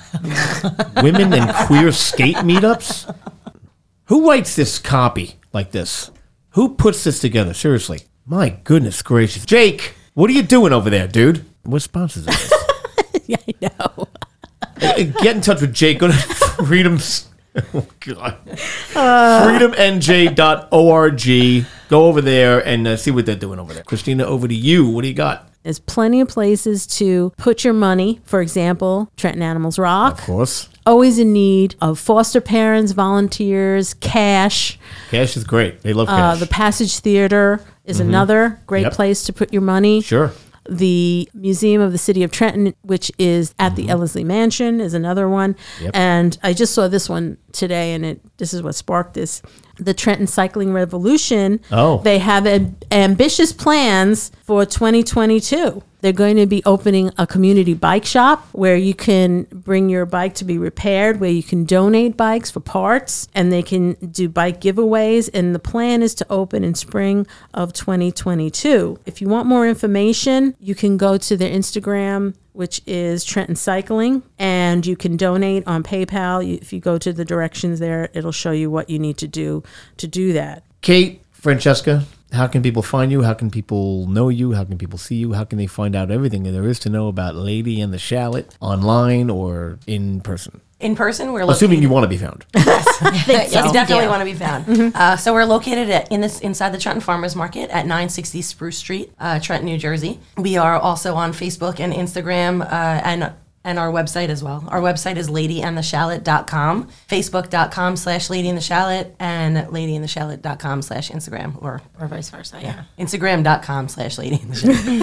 Women and queer skate meetups? Who writes this copy like this? Who puts this together? Seriously. My goodness gracious. Jake, what are you doing over there, dude? What sponsors this? Yeah, I know. Get in touch with Jake. Go to Freedom's... Oh, God. Uh, freedom N J dot org. Go over there and uh, see what they're doing over there. Christina, over to you. What do you got? There's plenty of places to put your money. For example, Trenton Animals Rock. Of course. Always in need of foster parents, volunteers, cash. Cash is great. They love Uh, cash. the Passage Theater is mm-hmm. another great Yep. place to put your money. Sure. The Museum of the City of Trenton, which is at the Ellerslie Mansion, is another one. Yep. And I just saw this one today, and it this is what sparked this. The Trenton Cycling Revolution. Oh. They have ab- ambitious plans for twenty twenty-two. They're going to be opening a community bike shop where you can bring your bike to be repaired, where you can donate bikes for parts, and they can do bike giveaways. And the plan is to open in spring of twenty twenty-two. If you want more information, you can go to their Instagram, which is Trenton Cycling, and you can donate on PayPal. You, if you go to the directions there, it'll show you what you need to do to do that. Kate, Francesca, how can people find you? How can people know you? How can people see you? How can they find out everything there is to know about Lady and the Shallot online or in person? In person, we're assuming located- you want to be found. Yes, so. you definitely Yeah. want to be found. Mm-hmm. Uh, so we're located at, in this inside the Trenton Farmers Market at nine sixty Spruce Street, uh, Trenton, New Jersey. We are also on Facebook and Instagram uh, and and our website as well. Our website is lady and the shallot dot com, facebook.com slash lady and the shallot, and lady and the shallot dot com slash Instagram, or Or vice versa, yeah. Instagram.com slash lady and the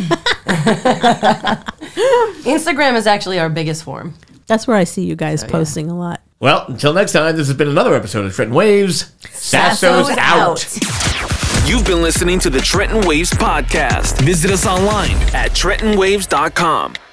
shallot. Instagram is actually our biggest form. That's where I see you guys posting a lot. Well, until next time, this has been another episode of Trenton Waves. Sasso's, Sasso's out. out. You've been listening to the Trenton Waves podcast. Visit us online at trenton waves dot com.